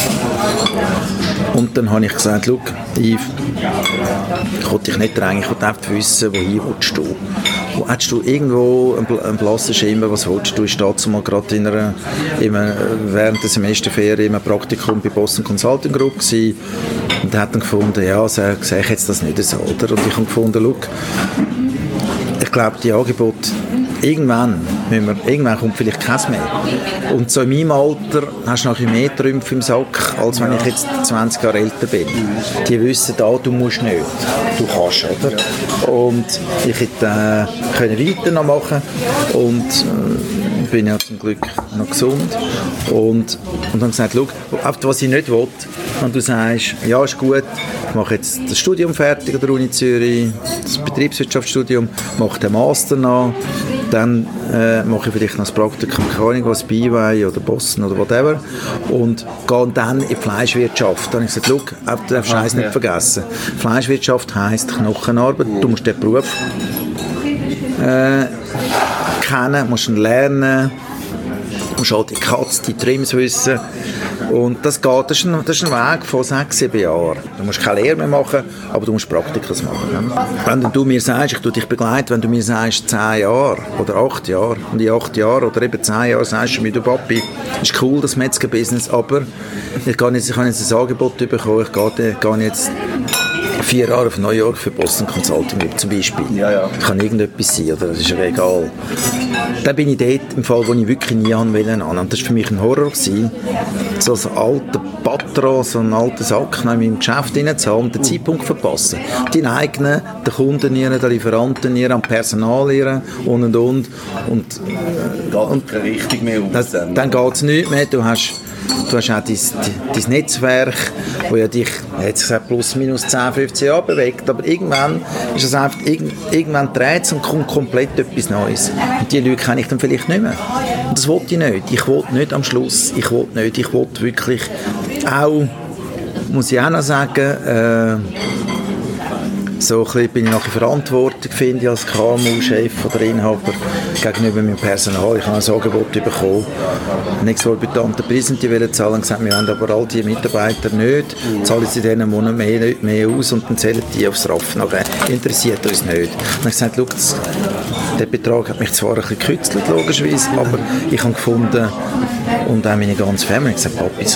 Und dann habe ich gesagt, schau, Yves, ich wollte dich nicht drängen, ich wollte einfach wissen, wohin willst du? Wo hättest du irgendwo einen blassen Schimmer, was willst du? Ich war dazu mal gerade während der Semesterferien in einem Praktikum bei Boston Consulting Group gewesen, und hat dann gefunden, ja, sehe ich jetzt das nicht so, oder? Und ich habe gefunden, schau, ich glaube, die Angebote, irgendwann kommt vielleicht keins mehr. Und so in meinem Alter hast du nachher mehr Trümpfe im Sack, als wenn ich jetzt 20 Jahre älter bin. Die wissen, du musst nicht, du kannst, oder? Und ich hätte weiter noch machen und bin ja zum Glück noch gesund. Und dann gesagt, schau, was ich nicht will, und du sagst, ja, ist gut, ich mache jetzt das Studium fertig an der Uni Zürich, das Betriebswirtschaftsstudium, mache den Master noch, dann mache ich vielleicht noch das Praktikum, keine Ahnung was, bei EY oder Boston oder whatever, und gehe dann in die Fleischwirtschaft. Dann habe ich gesagt, schau, du darfst eins nicht vergessen. Fleischwirtschaft heisst Knochenarbeit, du musst den Beruf kennen, musst ihn lernen, musst halt die Katze, die Trims wissen. Und das ist ein Weg von 6, 7 Jahren. Du musst keine Lehre mehr machen, aber du musst Praktikas machen. Wenn du mir sagst, ich dich begleite, wenn du mir sagst 10 Jahre oder 8 Jahre, und in 8 Jahren oder eben 10 Jahren sagst du mir, du Papi, ist cool, das Metzger-Business, aber ich habe jetzt ein Angebot bekommen, ich gehe jetzt 4 Jahre auf New York für Boston Consulting Group zum Beispiel. Ja. Kann irgendetwas sein, oder? Das ist ja egal. Dann bin ich dort im Fall, wo ich wirklich nie an wollte. Und das war für mich ein Horror gewesen, so ein alter Patron, so einen alten Sack in meinem Geschäft reinzuhaben und den Zeitpunkt verpassen. Den eigenen, den Kunden ihren, den Lieferanten ihren, am Personal ihren und. Geht keine Richtung mehr aus. Dann geht es nicht mehr. Du hast auch dein Netzwerk, das ja dich, jetzt gesagt, plus minus 10, 15 Jahre bewegt, aber irgendwann ist es einfach, irgendwann dreht es und kommt komplett etwas Neues. Und die Leute kenne ich dann vielleicht nicht mehr. Und das wollte ich nicht. Ich wollte nicht am Schluss, ich wollte wirklich auch, muss ich auch noch sagen, so ein bisschen bin ich nachher Verantwortung, finde ich, als KMU-Chef oder Inhaber gegenüber meinem Personal. Ich habe ein Angebot bekommen, einen exorbitanten Preis, die wollen zahlen, und gesagt, wir haben aber all die Mitarbeiter nicht, zahlen sie diesen Monat mehr aus und dann zählen die aufs Raff. Nachher interessiert uns nicht. Und dann habe ich gesagt, schau, der Betrag hat mich zwar ein bisschen gekützelt, logischerweise, aber ich habe gefunden, und auch meine ganze Familie hat gesagt, Papi,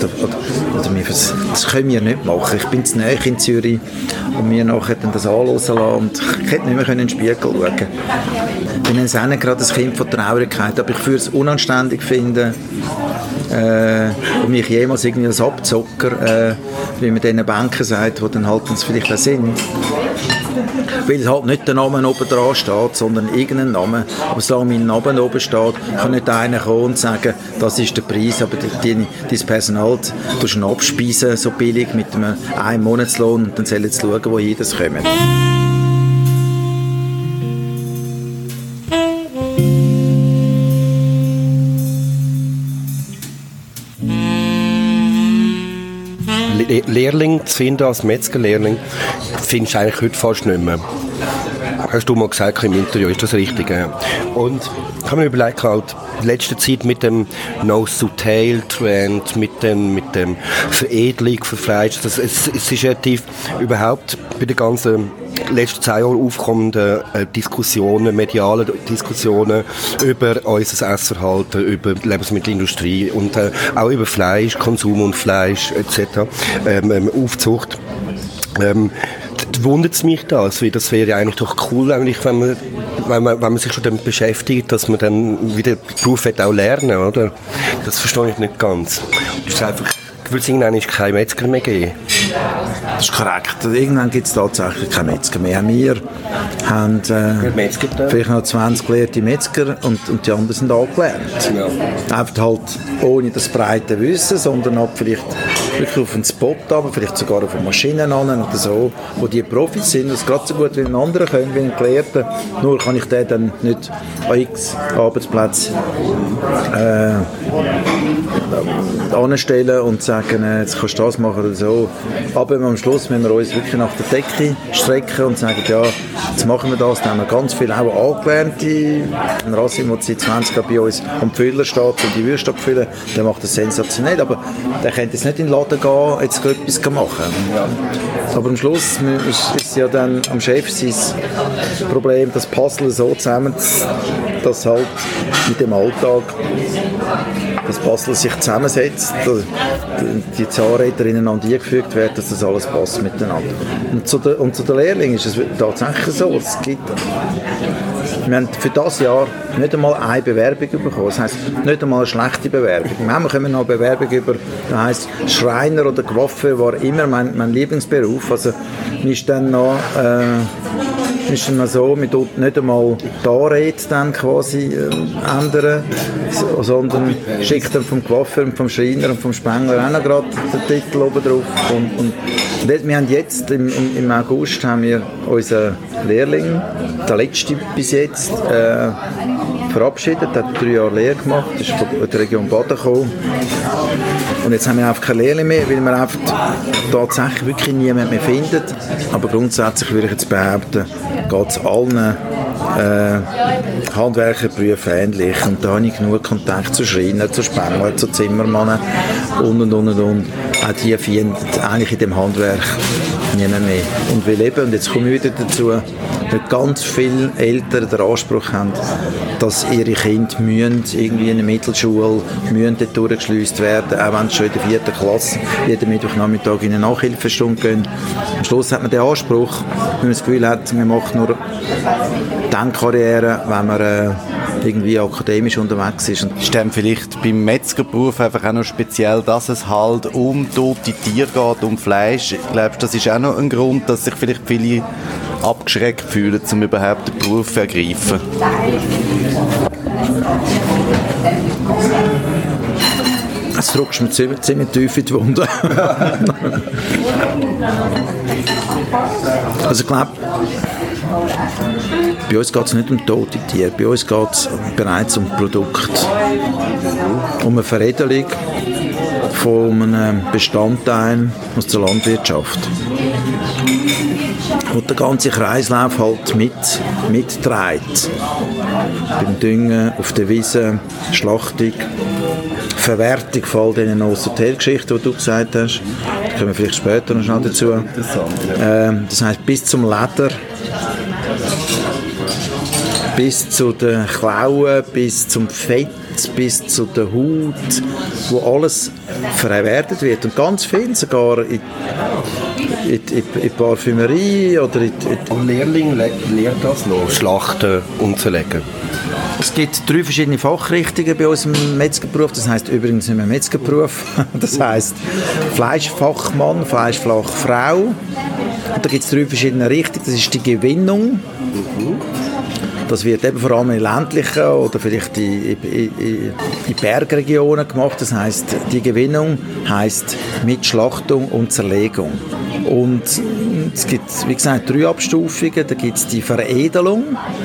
das können wir nicht machen. Ich bin zu nahe in Zürich und wir nachher dann das anhören lassen und ich hätte nicht mehr in den Spiegel schauen. Ich bin jetzt auch nicht gerade ein Kind von Traurigkeit, aber ich würde es unanständig finden, und mich jemals irgendwie als Abzocker, wie man diesen Banken sagt, die dann halt vielleicht auch sind. Weil halt nicht der Name oben dran steht, sondern irgendein Name. Aber solange mein Name oben steht, kann nicht einer kommen und sagen, das ist der Preis, aber dein Personal tust du abspeisen, so billig, mit einem Monatslohn, und dann sollen sie schauen, wohin das kommt. Lehrling zu finden, als Metzgerlehrling, findest du eigentlich heute fast nicht mehr. Hast du mal gesagt im Interview, ist das richtig? Ja. Und ich habe mir überlegt, halt, in letzter Zeit mit dem Nose-to-Tail-Trend, mit dem Veredelung von Fleisch, es ist relativ überhaupt bei den ganzen letzten 10 Jahren aufkommenden Diskussionen, mediale Diskussionen über unser Essverhalten, über die Lebensmittelindustrie und auch über Fleisch, Konsum und Fleisch etc., Aufzucht. Wundert es mich das wäre eigentlich doch cool, eigentlich, wenn man sich schon damit beschäftigt, dass man dann wieder den Beruf auch lernen, oder? Das verstehe ich nicht ganz. Das ist einfach, ich würde sagen, eigentlich kein Metzger mehr geben. Das ist korrekt. Irgendwann gibt es tatsächlich keine Metzger mehr. Wir haben vielleicht noch 20 gelehrte Metzger und die anderen sind angelernt. Ja. Einfach halt ohne das breite Wissen, sondern halt vielleicht wirklich auf einen Spot, aber vielleicht sogar auf Maschinen an oder so, wo die Profis sind, das gerade so gut wie ein anderer können, wie ein Gelehrter. Nur kann ich den dann nicht an x Arbeitsplätzen anstellen und sagen, jetzt kannst du das machen oder so. Aber am Schluss müssen wir uns wirklich nach der Decke strecken und sagen, ja, jetzt machen wir das. Dann haben wir ganz viele auch Angelernte. Ein Rasim, der seit 20 Jahren bei uns am Füller steht und die Würste abfüllen, der macht das sensationell. Aber der könnte jetzt nicht in den Laden gehen, jetzt etwas machen. Ja. Aber am Schluss ist ja dann am Chef sein Problem, das Puzzle so zusammen, dass halt mit dem Alltag das Puzzle sich zusammensetzt, die Zahnräder ineinander eingefügt werden, dass das alles passt miteinander. Und zu den Lehrlingen ist es tatsächlich so, wir haben für das Jahr nicht einmal eine Bewerbung bekommen. Das heisst, nicht einmal eine schlechte Bewerbung. Wir kommen noch eine Bewerbung über, das heisst, Schreiner oder Coiffeur war immer mein Lieblingsberuf. Also, mir ist dann noch so, wir tun nicht einmal die Anrede dann quasi ändern, sondern schickt dann vom Coiffeur und vom Schreiner und vom Spengler auch noch gerade den Titel oben drauf. Und wir haben jetzt, im August, haben wir unseren Lehrling, der letzte bis jetzt, verabschiedet, hat 3 Jahre Lehre gemacht, ist von der Region Baden gekommen. Und jetzt haben wir einfach keine Lehrling mehr, weil wir einfach tatsächlich wirklich niemanden mehr finden. Aber grundsätzlich würde ich jetzt behaupten, geht es allen Handwerkerberufen ähnlich. Und da habe ich genug Kontakt zu Schreinern, zu Spenglern, zu Zimmermannen und. Auch die finden eigentlich in dem Handwerk niemand mehr. Und wir leben, und jetzt komme ich wieder dazu, dass ganz viele Eltern den Anspruch haben, dass ihre Kinder irgendwie in der Mittelschule dort durchgeschleust werden, auch wenn sie schon in der 4. Klasse jeden Mittwochnachmittag in eine Nachhilfestunde gehen. Am Schluss hat man den Anspruch, wenn man das Gefühl hat, man macht nur Denkkarriere, wenn man irgendwie akademisch unterwegs ist. Ist dann vielleicht beim Metzgerberuf einfach auch noch speziell, dass es halt um tote Tiere geht, um Fleisch? Ich glaube, das ist auch noch ein Grund, dass sich vielleicht viele abgeschreckt fühlen, um überhaupt den Beruf zu ergreifen. Das drückst du mir ziemlich tief in die Wunde. Also ich glaube, bei uns geht es nicht um tote Tiere, bei uns geht es bereits um Produkt, um eine Veredelung von einem Bestandteil aus der Landwirtschaft. Und der ganze Kreislauf halt mitträgt. Beim Düngen, auf der Wiese, Schlachtung, Verwertung von all diesen Nose-to-Tail-Geschichten, die du gesagt hast. Da kommen wir vielleicht später noch schnell dazu. Das heisst, bis zum Leder, bis zu den Klauen, bis zum Fett, bis zu der Haut, wo alles verwertet wird. Und ganz viel sogar in Parfümerie oder Und Lehrling lernt das noch, Schlachten umzulegen. Es gibt 3 verschiedene Fachrichtungen bei uns im Metzgerberuf. Das heisst übrigens nicht mehr Metzgerberuf. Das heisst Fleischfachmann, Fleischfachfrau. Und da gibt es 3 verschiedene Richtungen. Das ist die Gewinnung. Das wird eben vor allem in ländlichen oder vielleicht in Bergregionen gemacht. Das heisst, die Gewinnung heisst mit Schlachtung und Zerlegung. Und es gibt, wie gesagt, 3 Abstufungen. Da gibt es die Veredelung.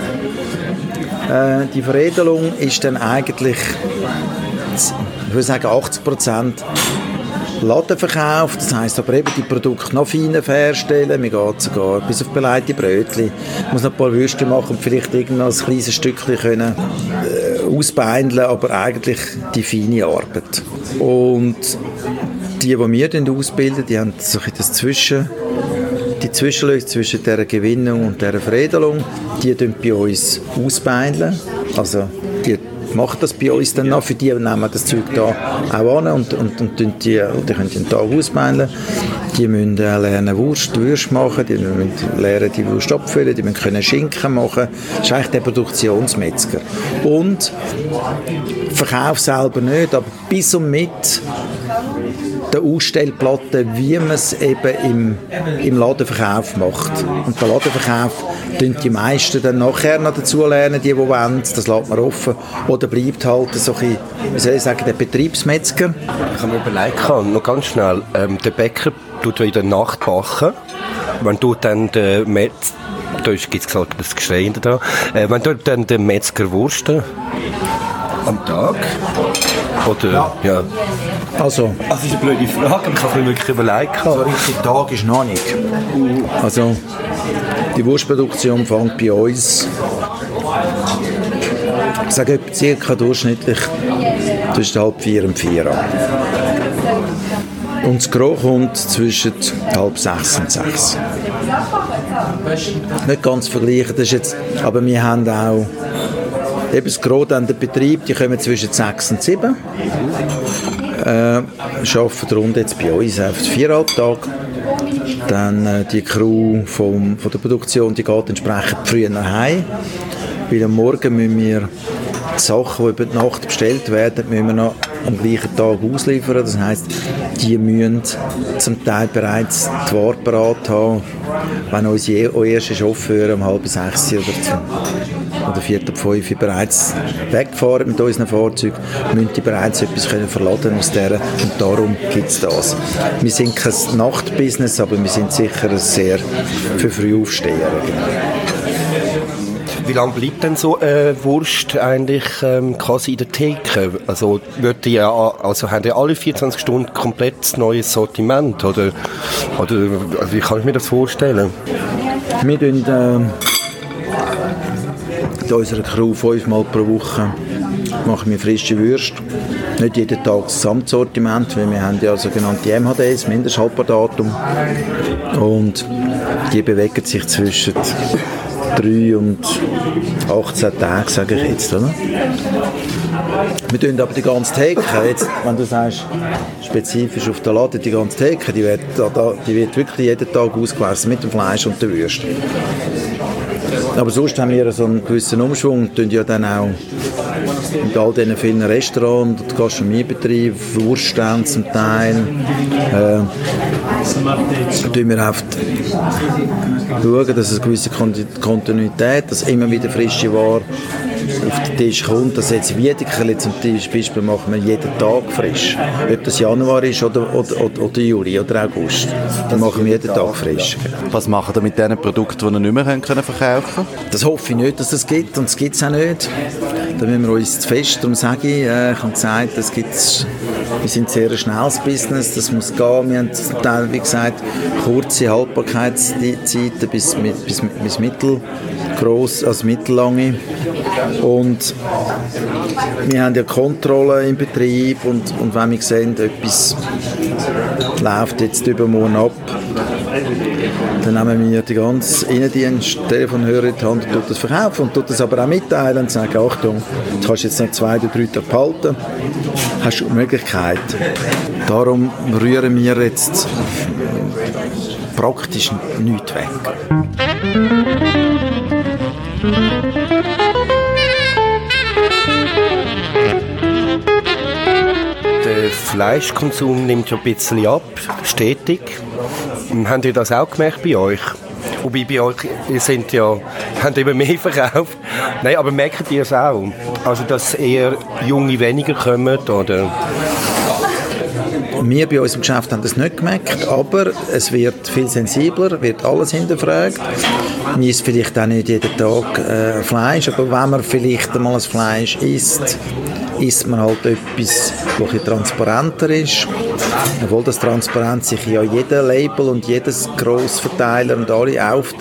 Die Veredelung ist dann eigentlich, ich würde sagen, 80% Ladenverkauf, das heisst aber eben die Produkte noch feiner herstellen. Man geht sogar bis auf belegte Brötchen. Man muss noch ein paar Würste machen und vielleicht irgendwann ein kleines Stückchen können, ausbeindeln, aber eigentlich die feine Arbeit. Und die wir ausbilden, die haben so das die Zwischenlösung zwischen dieser Gewinnung und dieser Veredelung, die bei uns ausbeindeln. Also die machen das bei uns dann noch, für die nehmen wir das Zeug da auch an und die können den Tag ausbeindeln. Die müssen lernen Würste machen, die müssen lernen die Wurst abfüllen, die müssen können Schinken machen. Das ist eigentlich der Produktionsmetzger. Und Verkauf selber nicht, aber bis und mit der Ausstellplatte, wie man es eben im Ladenverkauf macht. Und der Ladenverkauf tun die meisten dann nachher noch dazu lernen, die wollen, das lässt man offen. Oder bleibt halt so ein bisschen, wie soll ich sagen, der Betriebsmetzger. Ich habe mir überlegt, noch ganz schnell, der Bäcker tut in der Nacht backen, wenn du dann der Metzger, da gibt es gesagt, das Geschrei da, wenn du dann der Metzger Wursten am Tag, oder, ja. Also, das ist eine blöde Frage, ich habe mir wirklich überlegt. So richtig Tag ist noch nicht. Also, die Wurstproduktion fängt bei uns, ich sage circa durchschnittlich zwischen 3:30 und 4 an. Und das Gros kommt zwischen 5:30 und 6. Nicht ganz vergleichen, das ist jetzt, aber wir haben auch eben das Gros an den Betrieb, die kommen zwischen 6 und 7. Arbeiten die Runde jetzt bei uns auf 4,5 Tage. Dann die Crew von der Produktion, die geht entsprechend früher nach Hause. Weil am Morgen müssen wir die Sachen, die über die Nacht bestellt werden, müssen wir noch am gleichen Tag ausliefern. Das heisst, die müssen zum Teil bereits die Ware parat haben, wenn unsere erste Chauffeure um 5:30 oder 4:05 bereits wegfahren mit unseren Fahrzeugen, müssen die bereits etwas verladen aus dieser, und darum gibt es das. Wir sind kein Nachtbusiness, aber wir sind sicher sehr für Frühaufsteher. Wie lange bleibt denn so Wurst eigentlich quasi in der Theke? Also, haben die alle 24 Stunden komplett neues Sortiment? Oder wie kann ich mir das vorstellen? Wir tun in unserer Crew 5-mal pro Woche machen wir frische Würste. Nicht jeden Tag das Gesamtsortiment, weil wir haben ja sogenannte MHDs, Mindesthaltbardatum. Und die bewegen sich zwischen 3 und 18 Tage, sage ich jetzt, oder? Wir tun aber die ganze Theke, jetzt, wenn du sagst, spezifisch auf der Laden, die ganze Theke, die wird wirklich jeden Tag ausgewaschen mit dem Fleisch und der Würste. Aber sonst haben wir so einen gewissen Umschwung und tun ja dann auch mit all diesen vielen Restaurants und Gastronomiebetrieben, Wurststände zum Teil, tun wir oft schauen, dass es eine gewisse Kontinuität, dass immer wieder frische Ware auf den Tisch kommt. Das jetzt Wiedekerli zum Beispiel machen wir jeden Tag frisch. Ob das Januar ist oder Juli oder August. Dann machen wir jeden Tag frisch. Was machen ihr mit diesen Produkten, die ihr nicht mehr verkaufen können? Das hoffe ich nicht, dass es gibt, und es gibt es auch nicht. Da müssen wir uns zu fest, darum sage ich habe gesagt, wir sind sehr ein schnelles Business, das muss gehen. Wir haben zum Teil, wie gesagt, kurze Haltbarkeitszeiten bis mittelgross, also mittellange. Und wir haben ja Kontrolle im Betrieb und wenn wir sehen, etwas läuft jetzt übermorgen ab, dann nehmen wir die ganze Innendienst-Telefonhörer in die Hand und das verkaufen und das aber auch mitteilen und sagen, Achtung, du kannst jetzt noch 2 oder 3 Tage behalten, hast du die Möglichkeit. Darum rühren wir jetzt praktisch nichts weg. Der Fleischkonsum nimmt ja ein bisschen ab, stetig. Habt ihr das auch gemerkt bei euch? Wobei bei euch, habt immer mehr verkauft. Nein, aber merkt ihr es auch? Also, dass eher Junge weniger kommen, oder? Wir bei unserem Geschäft haben das nicht gemerkt, aber es wird viel sensibler, wird alles hinterfragt. Man isst vielleicht auch nicht jeden Tag Fleisch, aber wenn man vielleicht einmal ein Fleisch isst, isst man halt etwas, das ein bisschen transparenter ist. Obwohl das transparent sich ja jeder Label und jedes Grossverteiler und alle auf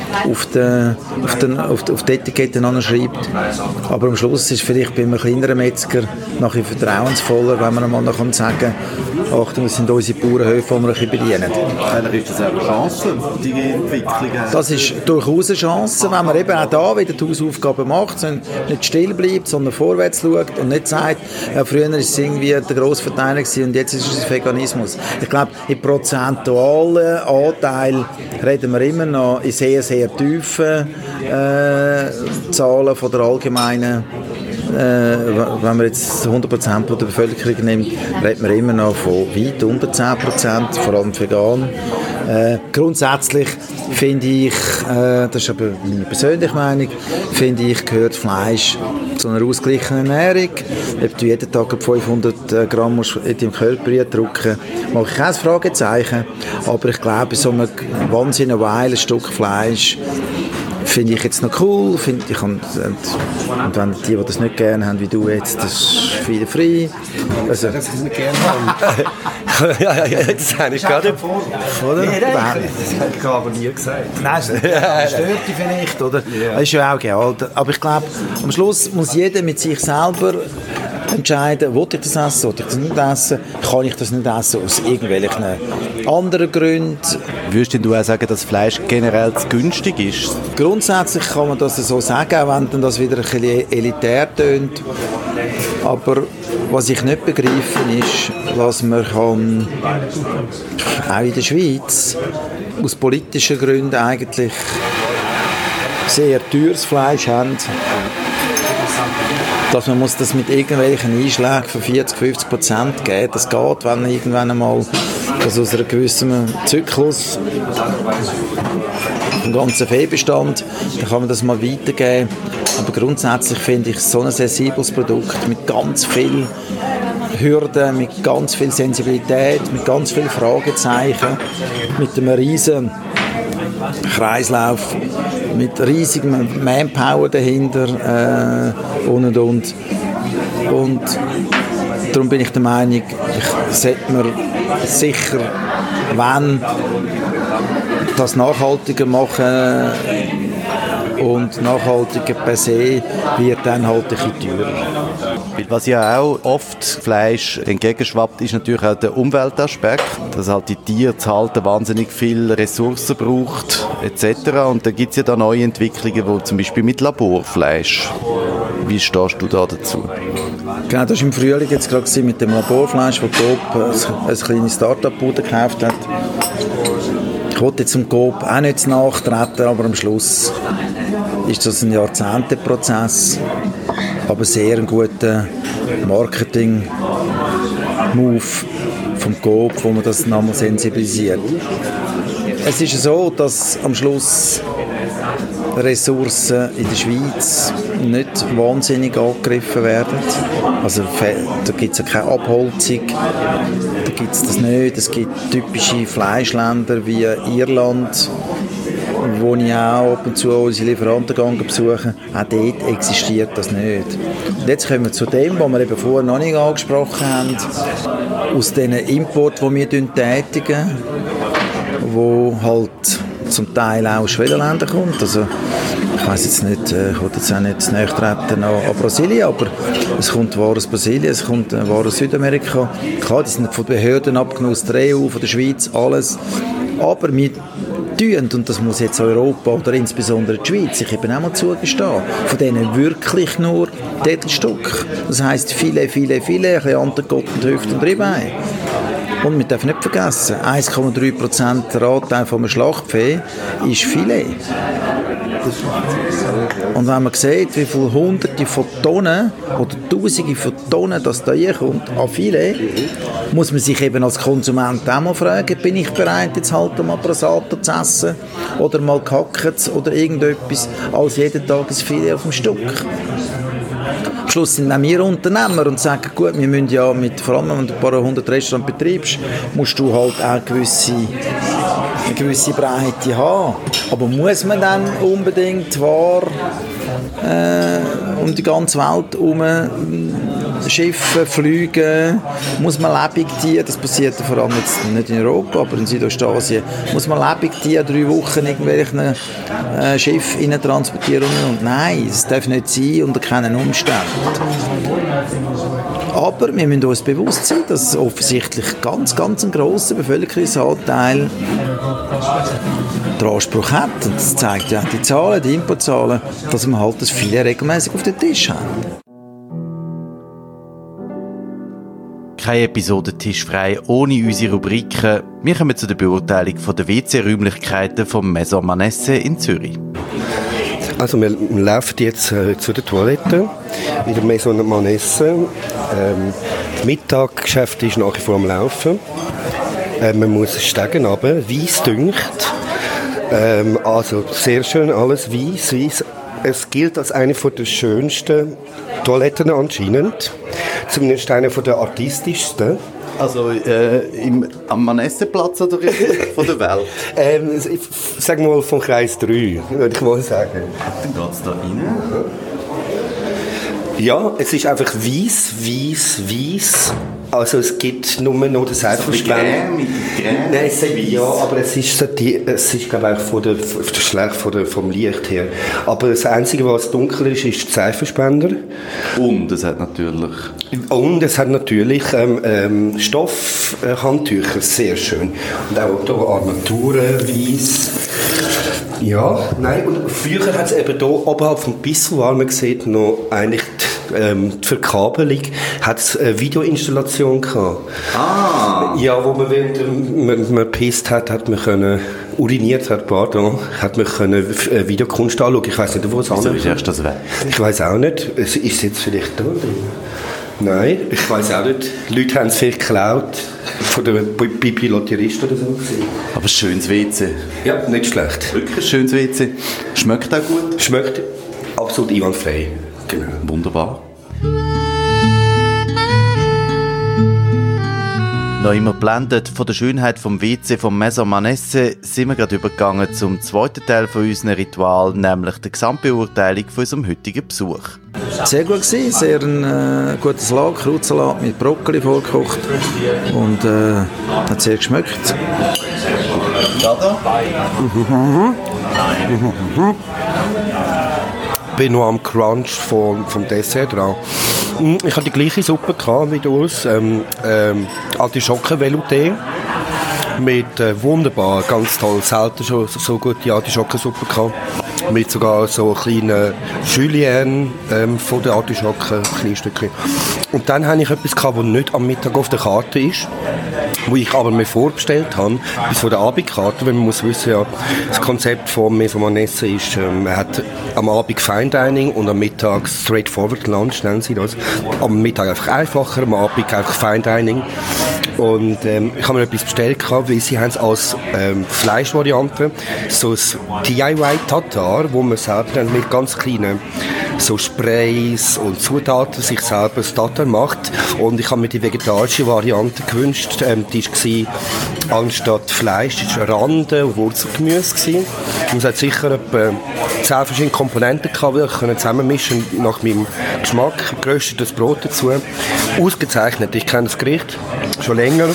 die Etiketten anschreibt. Aber am Schluss ist vielleicht bei einem kleineren Metzger nachher vertrauensvoller, wenn man einmal sagen kann, Achtung, das sind unsere Bauernhöfe, die wir ein bisschen bedienen. Ist das auch eine Chance, die Entwicklung? Das ist durchaus eine Chance, wenn man eben auch da wieder die Hausaufgaben macht, nicht still bleibt, sondern vorwärts schaut und nicht sagt, ja, früher war es irgendwie der Grossverteiler und jetzt ist es Veganismus. Ich glaube, im prozentualen Anteil reden wir immer noch in sehr, sehr tiefen Zahlen von der allgemeinen. Wenn man jetzt 100% der Bevölkerung nimmt, redet man immer noch von weit unter 10%, vor allem vegan. Grundsätzlich finde ich, das ist aber meine persönliche Meinung, finde ich, gehört Fleisch zu einer ausgeglichenen Ernährung. Ob du jeden Tag 500 Gramm in deinem Körper drücken, mache ich kein Fragezeichen. Aber ich glaube, so ein wahnsinnig ein Stück Fleisch finde ich jetzt noch cool, und wenn die das nicht gerne haben, wie du jetzt, das ist viel frei. Also, Das ist nicht gerne haben. ja, das habe ich gerade oder? Das habe ich aber nie gesagt. Nein, das stört dich vielleicht, oder? Das ist ja auch geil. Aber ich glaube, am Schluss muss jeder mit sich selber entscheiden, will ich das essen, will ich das nicht essen, kann ich das nicht essen aus irgendwelchen anderen Gründen. Würdest du auch sagen, dass Fleisch generell zu günstig ist? Grundsätzlich kann man das so sagen, auch wenn dann das wieder ein bisschen elitär tönt. Aber was ich nicht begreife, ist, was man kann, auch in der Schweiz, aus politischen Gründen eigentlich sehr teures Fleisch haben, dass man muss das mit irgendwelchen Einschlägen von 40-50% geben. Das geht, wenn irgendwann einmal also aus einem gewissen Zyklus im ganzen Viehbestand, dann kann man das mal weitergeben. Aber grundsätzlich finde ich so ein sensibles Produkt mit ganz viel Hürden, mit ganz viel Sensibilität, mit ganz viel Fragezeichen, mit einem riesen Kreislauf, mit riesigem Manpower dahinter und. Und darum bin ich der Meinung, sollte man sicher, wenn das nachhaltiger machen und nachhaltiger per se, wird dann halt ein bisschen teurer. Was ja auch oft Fleisch entgegenschwappt, ist natürlich auch der Umweltaspekt, dass halt die Tiere zu halten wahnsinnig viel Ressourcen braucht etc. Und da gibt es ja da neue Entwicklungen, wo zum Beispiel mit Laborfleisch. Wie stehst du da dazu? Genau, das war im Frühling jetzt gerade mit dem Laborfleisch, das Coop ein kleines Start-up-Bude gekauft hat. Ich wollte jetzt dem Coop auch nicht nachtreten, aber am Schluss ist das ein Jahrzehnteprozess, aber sehr ein guter Marketing-Move vom Coop, wo man das nochmal sensibilisiert. Es ist so, dass am Schluss Ressourcen in der Schweiz nicht wahnsinnig angegriffen werden. Also da gibt es ja keine Abholzung, da gibt es das nicht. Es gibt typische Fleischländer wie Irland, wo ich auch ab und zu unsere Lieferanten besuche. Auch dort existiert das nicht. Und jetzt kommen wir zu dem, was wir eben vorher noch nicht angesprochen haben, aus diesen Importen, die wir tätigen, wo halt zum Teil auch aus Schwellenländern kommt. Also, ich weiss jetzt nicht, ich will jetzt auch nicht näher treten an Brasilien, aber es kommt Ware aus Brasilien, es kommt Ware aus Südamerika. Klar, die sind von den Behörden abgenommen, aus der EU, von der Schweiz, alles. Aber wir tun, und das muss jetzt Europa oder insbesondere die Schweiz sich eben auch mal zugestehen, von denen wirklich nur Dettelstück. Das heisst Filet, ein bisschen Antergott und Hüfte und Ribbein. Und wir dürfen nicht vergessen, 1,3% der Anteil von einem Schlachtvieh ist Filet. Und wenn man sieht, wie viele Hunderte von Tonnen oder Tausende von Tonnen das da kommt an Filet, muss man sich eben als Konsument auch mal fragen, bin ich bereit, jetzt halt mal Brasato zu essen oder mal Kackets oder irgendetwas, als jeden Tag ein Filet auf dem Stück. Am Schluss sind auch wir Unternehmer und sagen, gut, wir müssen ja vor allem, wenn du ein paar 100 Restaurants betreibst, musst du halt auch eine gewisse Breite haben. Aber muss man dann unbedingt Ware um die ganze Welt herum Schiffe, Flüge, muss man lebendig dienen, das passiert vor allem jetzt nicht in Europa, aber in Südostasien, muss man lebendig dienen, 3 Wochen irgendwelchen Schiffen transportieren und nein, das darf nicht sein unter keinen Umständen. Aber wir müssen uns bewusst sein, dass offensichtlich ganz ein grosser Bevölkerungsanteil den Anspruch hat, und das zeigt ja die Zahlen, die Importzahlen, dass wir halt das Filet regelmäßig auf den Tisch haben. Keine Episode tischfrei ohne unsere Rubriken. Wir kommen zu der Beurteilung der WC-Räumlichkeiten vom Maison Manesse in Zürich. Also wir laufen jetzt zu der Toilette in der Maison Manesse. Das Mittagsgeschäft ist nach wie vor am Laufen. Man muss steigen runter, weiss dünkt. Also sehr schön, alles weiss. Es gilt als eine der schönsten Toiletten anscheinend. Zumindest eine der artistischsten. Also am Manesseplatz oder von der Welt? Sag mal vom Kreis 3, würde ich mal sagen. Dann geht es da rein. Ja, es ist einfach weiss. Also es gibt nur noch den Seifenspender. Nein, ja, aber es ist glaube ich vom Licht her. Aber das Einzige, was dunkel ist, ist der Seifenspender. Und es hat natürlich Stoffhandtücher, sehr schön. Und auch hier Armaturen, weiss. Ja, nein, und früher hat es eben hier oberhalb vom Pissoir, man sieht noch eigentlich die Verkabelung, hat es eine Videoinstallation gehabt. Ah! Ja, wo man während man gepisst hat man können, uriniert hat, hat man können Videokunst anschauen. Ich weiss nicht, wo es anfängt. Wieso ist das weg? Ich weiss auch nicht. Ist es jetzt vielleicht da drin? Nein, ich weiss auch nicht. Die Leute haben es vielleicht geklaut. Von der Pipi-Lotterist oder so. Aber ein schönes WC. Ja, nicht schlecht. Wirklich ein schönes WC. Schmeckt auch gut? Schmeckt absolut einwandfrei. Genau. Wunderbar. Noch immer blendet von der Schönheit vom WC vom Maison Manesse sind wir gerade übergegangen zum zweiten Teil von unserem Ritual, nämlich der Gesamtbeurteilung von unserem heutigen Besuch. Sehr gut gewesen, sehr ein guter Salat, Krautsalat mit Brokkoli vorgekocht und hat sehr geschmeckt. Ich bin noch am Crunch vom Dessert dran. Ich hatte die gleiche Suppe wie du. Artischocken-Velouté mit wunderbar, ganz toll, selten schon so gute Artischockensuppe gehabt. Mit sogar so kleinen Julienne von der Artischocken, kleine Stückchen. Und dann hatte ich etwas gehabt, das nicht am Mittag auf der Karte ist, wo ich aber mir vorbestellt habe, bis von der Abendkarte, weil man muss wissen, ja, das Konzept von Maison Manesse ist, man hat am Abend Fine Dining und am Mittag Straightforward Lunch, nennen sie das. Am Mittag einfach einfacher, am Abend einfach Fine Dining. Und ich habe mir etwas bestellt, weil sie haben es als Fleischvariante, so ein DIY-Tatar, wo man selber dann mit ganz kleinen so Sprays und Zutaten sich selber das Tatar macht. Und ich habe mir die vegetarische Variante gewünscht. Die war anstatt Fleisch, das war Rande und Wurzelgemüse. Und es hat sicher etwa 10 verschiedene Komponenten gehabt, die ich zusammenmischen nach meinem Geschmack. Geröstetes Brot dazu. Ausgezeichnet. Ich kenne das Gericht schon länger.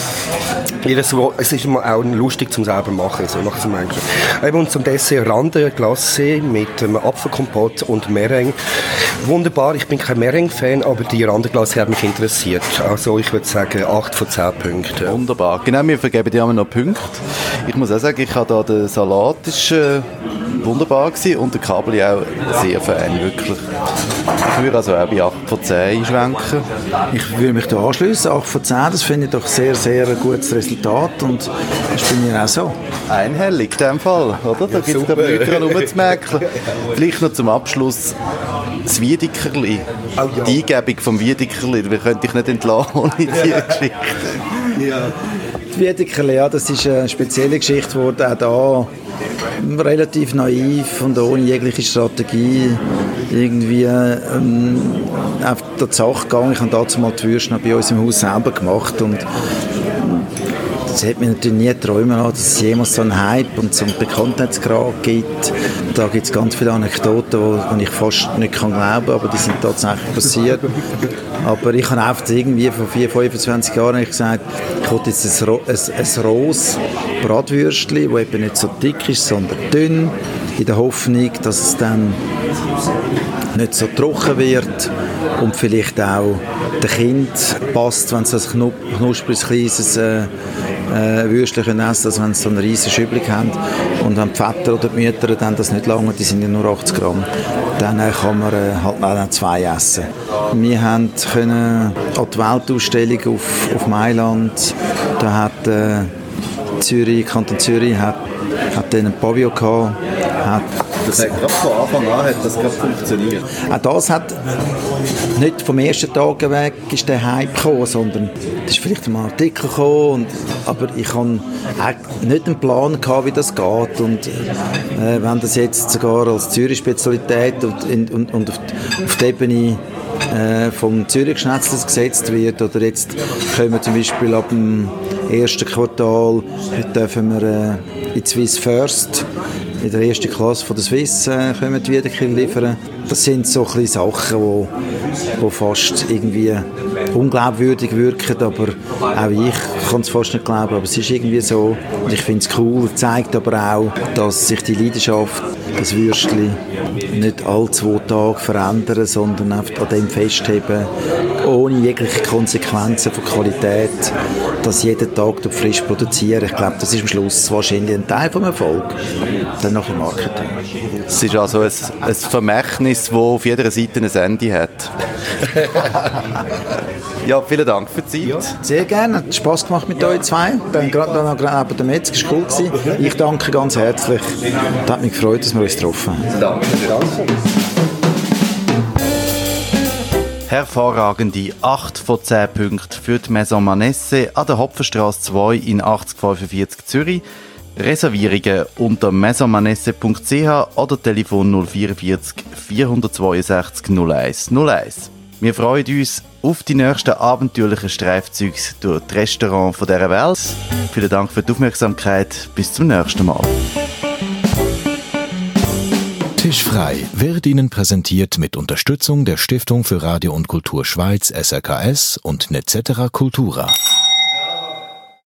Es ist immer auch lustig zum selber machen. So macht es am Ende. Und zum Dessert Rande Glacé mit Apfelkompott und Meringue. Wunderbar, ich bin kein Meringue-Fan, aber die Rande-Glacé hat mich interessiert. Also ich würde sagen 8 von 10 Punkten. Wunderbar. Genau, wir vergeben dir noch Punkte. Ich muss auch sagen, ich habe da den Salat, ist wunderbar gewesen und der Kabel auch sehr fein, wirklich. Ich würde also auch bei 8 von 10 einschwenken. Ich würde mich da anschliessen, 8 von 10, das finde ich doch sehr, sehr ein gutes Resultat und das bin ich auch so. Einhellig in dem Fall, oder? Da gibt es da nichts dran rumzumerken. Vielleicht noch zum Abschluss das Wiedekerli. Oh, ja. Die Eingebung vom Wiedekerli, wir könnte ich nicht entlassen ohne diese Geschichte. Ja. Die Wiedekerli, ja, das ist eine spezielle Geschichte, die auch da relativ naiv und ohne jegliche Strategie irgendwie auf die Sache gegangen. Ich habe dazu mal die Würste bei uns im Haus selber gemacht und Das hat mir natürlich nie träumen lassen, dass es jemals so einen Hype und so einen Bekanntheitsgrad gibt. Da gibt es ganz viele Anekdoten, die ich fast nicht glauben kann, aber die sind tatsächlich passiert. Aber ich habe einfach irgendwie vor 25 Jahren gesagt, ich wollte jetzt ein rohes Bratwürstchen, das eben nicht so dick ist, sondern dünn, in der Hoffnung, dass es dann nicht so trocken wird und vielleicht auch dem Kind passt, wenn es ein knuspriges, kleines Würstchen essen, als wenn sie so eine riesige Schübelung haben. Und wenn die Väter oder die Mütter dann das nicht lange, die sind ja nur 80 Gramm, dann kann man halt auch 2 essen. Wir können an die Weltausstellung auf Mailand, da hat Kanton Zürich hat einen Pavillon gehabt, das hat gerade von Anfang an hat das gerade funktioniert. Auch das hat nicht vom ersten Tag weg ist der Hype gekommen, sondern es ist vielleicht ein Artikel gekommen, aber ich hatte nicht einen Plan gehabt, wie das geht. Und wenn das jetzt sogar als Zürich-Spezialität und auf die Ebene vom Zürich-Schnetzlers gesetzt wird, oder jetzt können wir zum Beispiel ab dem ersten Quartal dürfen wir in Swiss First in der ersten Klasse von der Swiss können wir wieder liefern. Das sind so kleine Sachen, die fast irgendwie unglaubwürdig wirken, aber auch ich kann es fast nicht glauben, aber es ist irgendwie so. Und ich finde es cool, zeigt aber auch, dass sich die Leidenschaft, das Würstchen, nicht alle 2 Tage verändern, sondern einfach an dem festheben, ohne jegliche Konsequenzen von Qualität, dass jeden Tag frisch produzieren. Ich glaube, das ist am Schluss wahrscheinlich ein Teil vom Erfolg. Dann noch im Marketing. Es ist also ein Vermächtnis, das auf jeder Seite ein Ende hat. Ja, vielen Dank für die Zeit. Ja, sehr gerne. Hat Spass gemacht mit euch zwei. Dann gerade neben der Metzger, das war cool gewesen. Ich danke ganz herzlich. Es hat mich gefreut, dass wir uns getroffen haben. Danke. Hervorragende 8 von 10 Punkten für die Maison Manesse an der Hopfenstrasse 2 in 8045 Zürich. Reservierungen unter maisonmanesse.ch oder Telefon 044 462 01 01. Wir freuen uns auf die nächsten abenteuerlichen Streifzüge durch die Restaurants dieser Welt. Vielen Dank für die Aufmerksamkeit. Bis zum nächsten Mal. Tischfrei wird Ihnen präsentiert mit Unterstützung der Stiftung für Radio und Kultur Schweiz SRKS und Netzetera Cultura.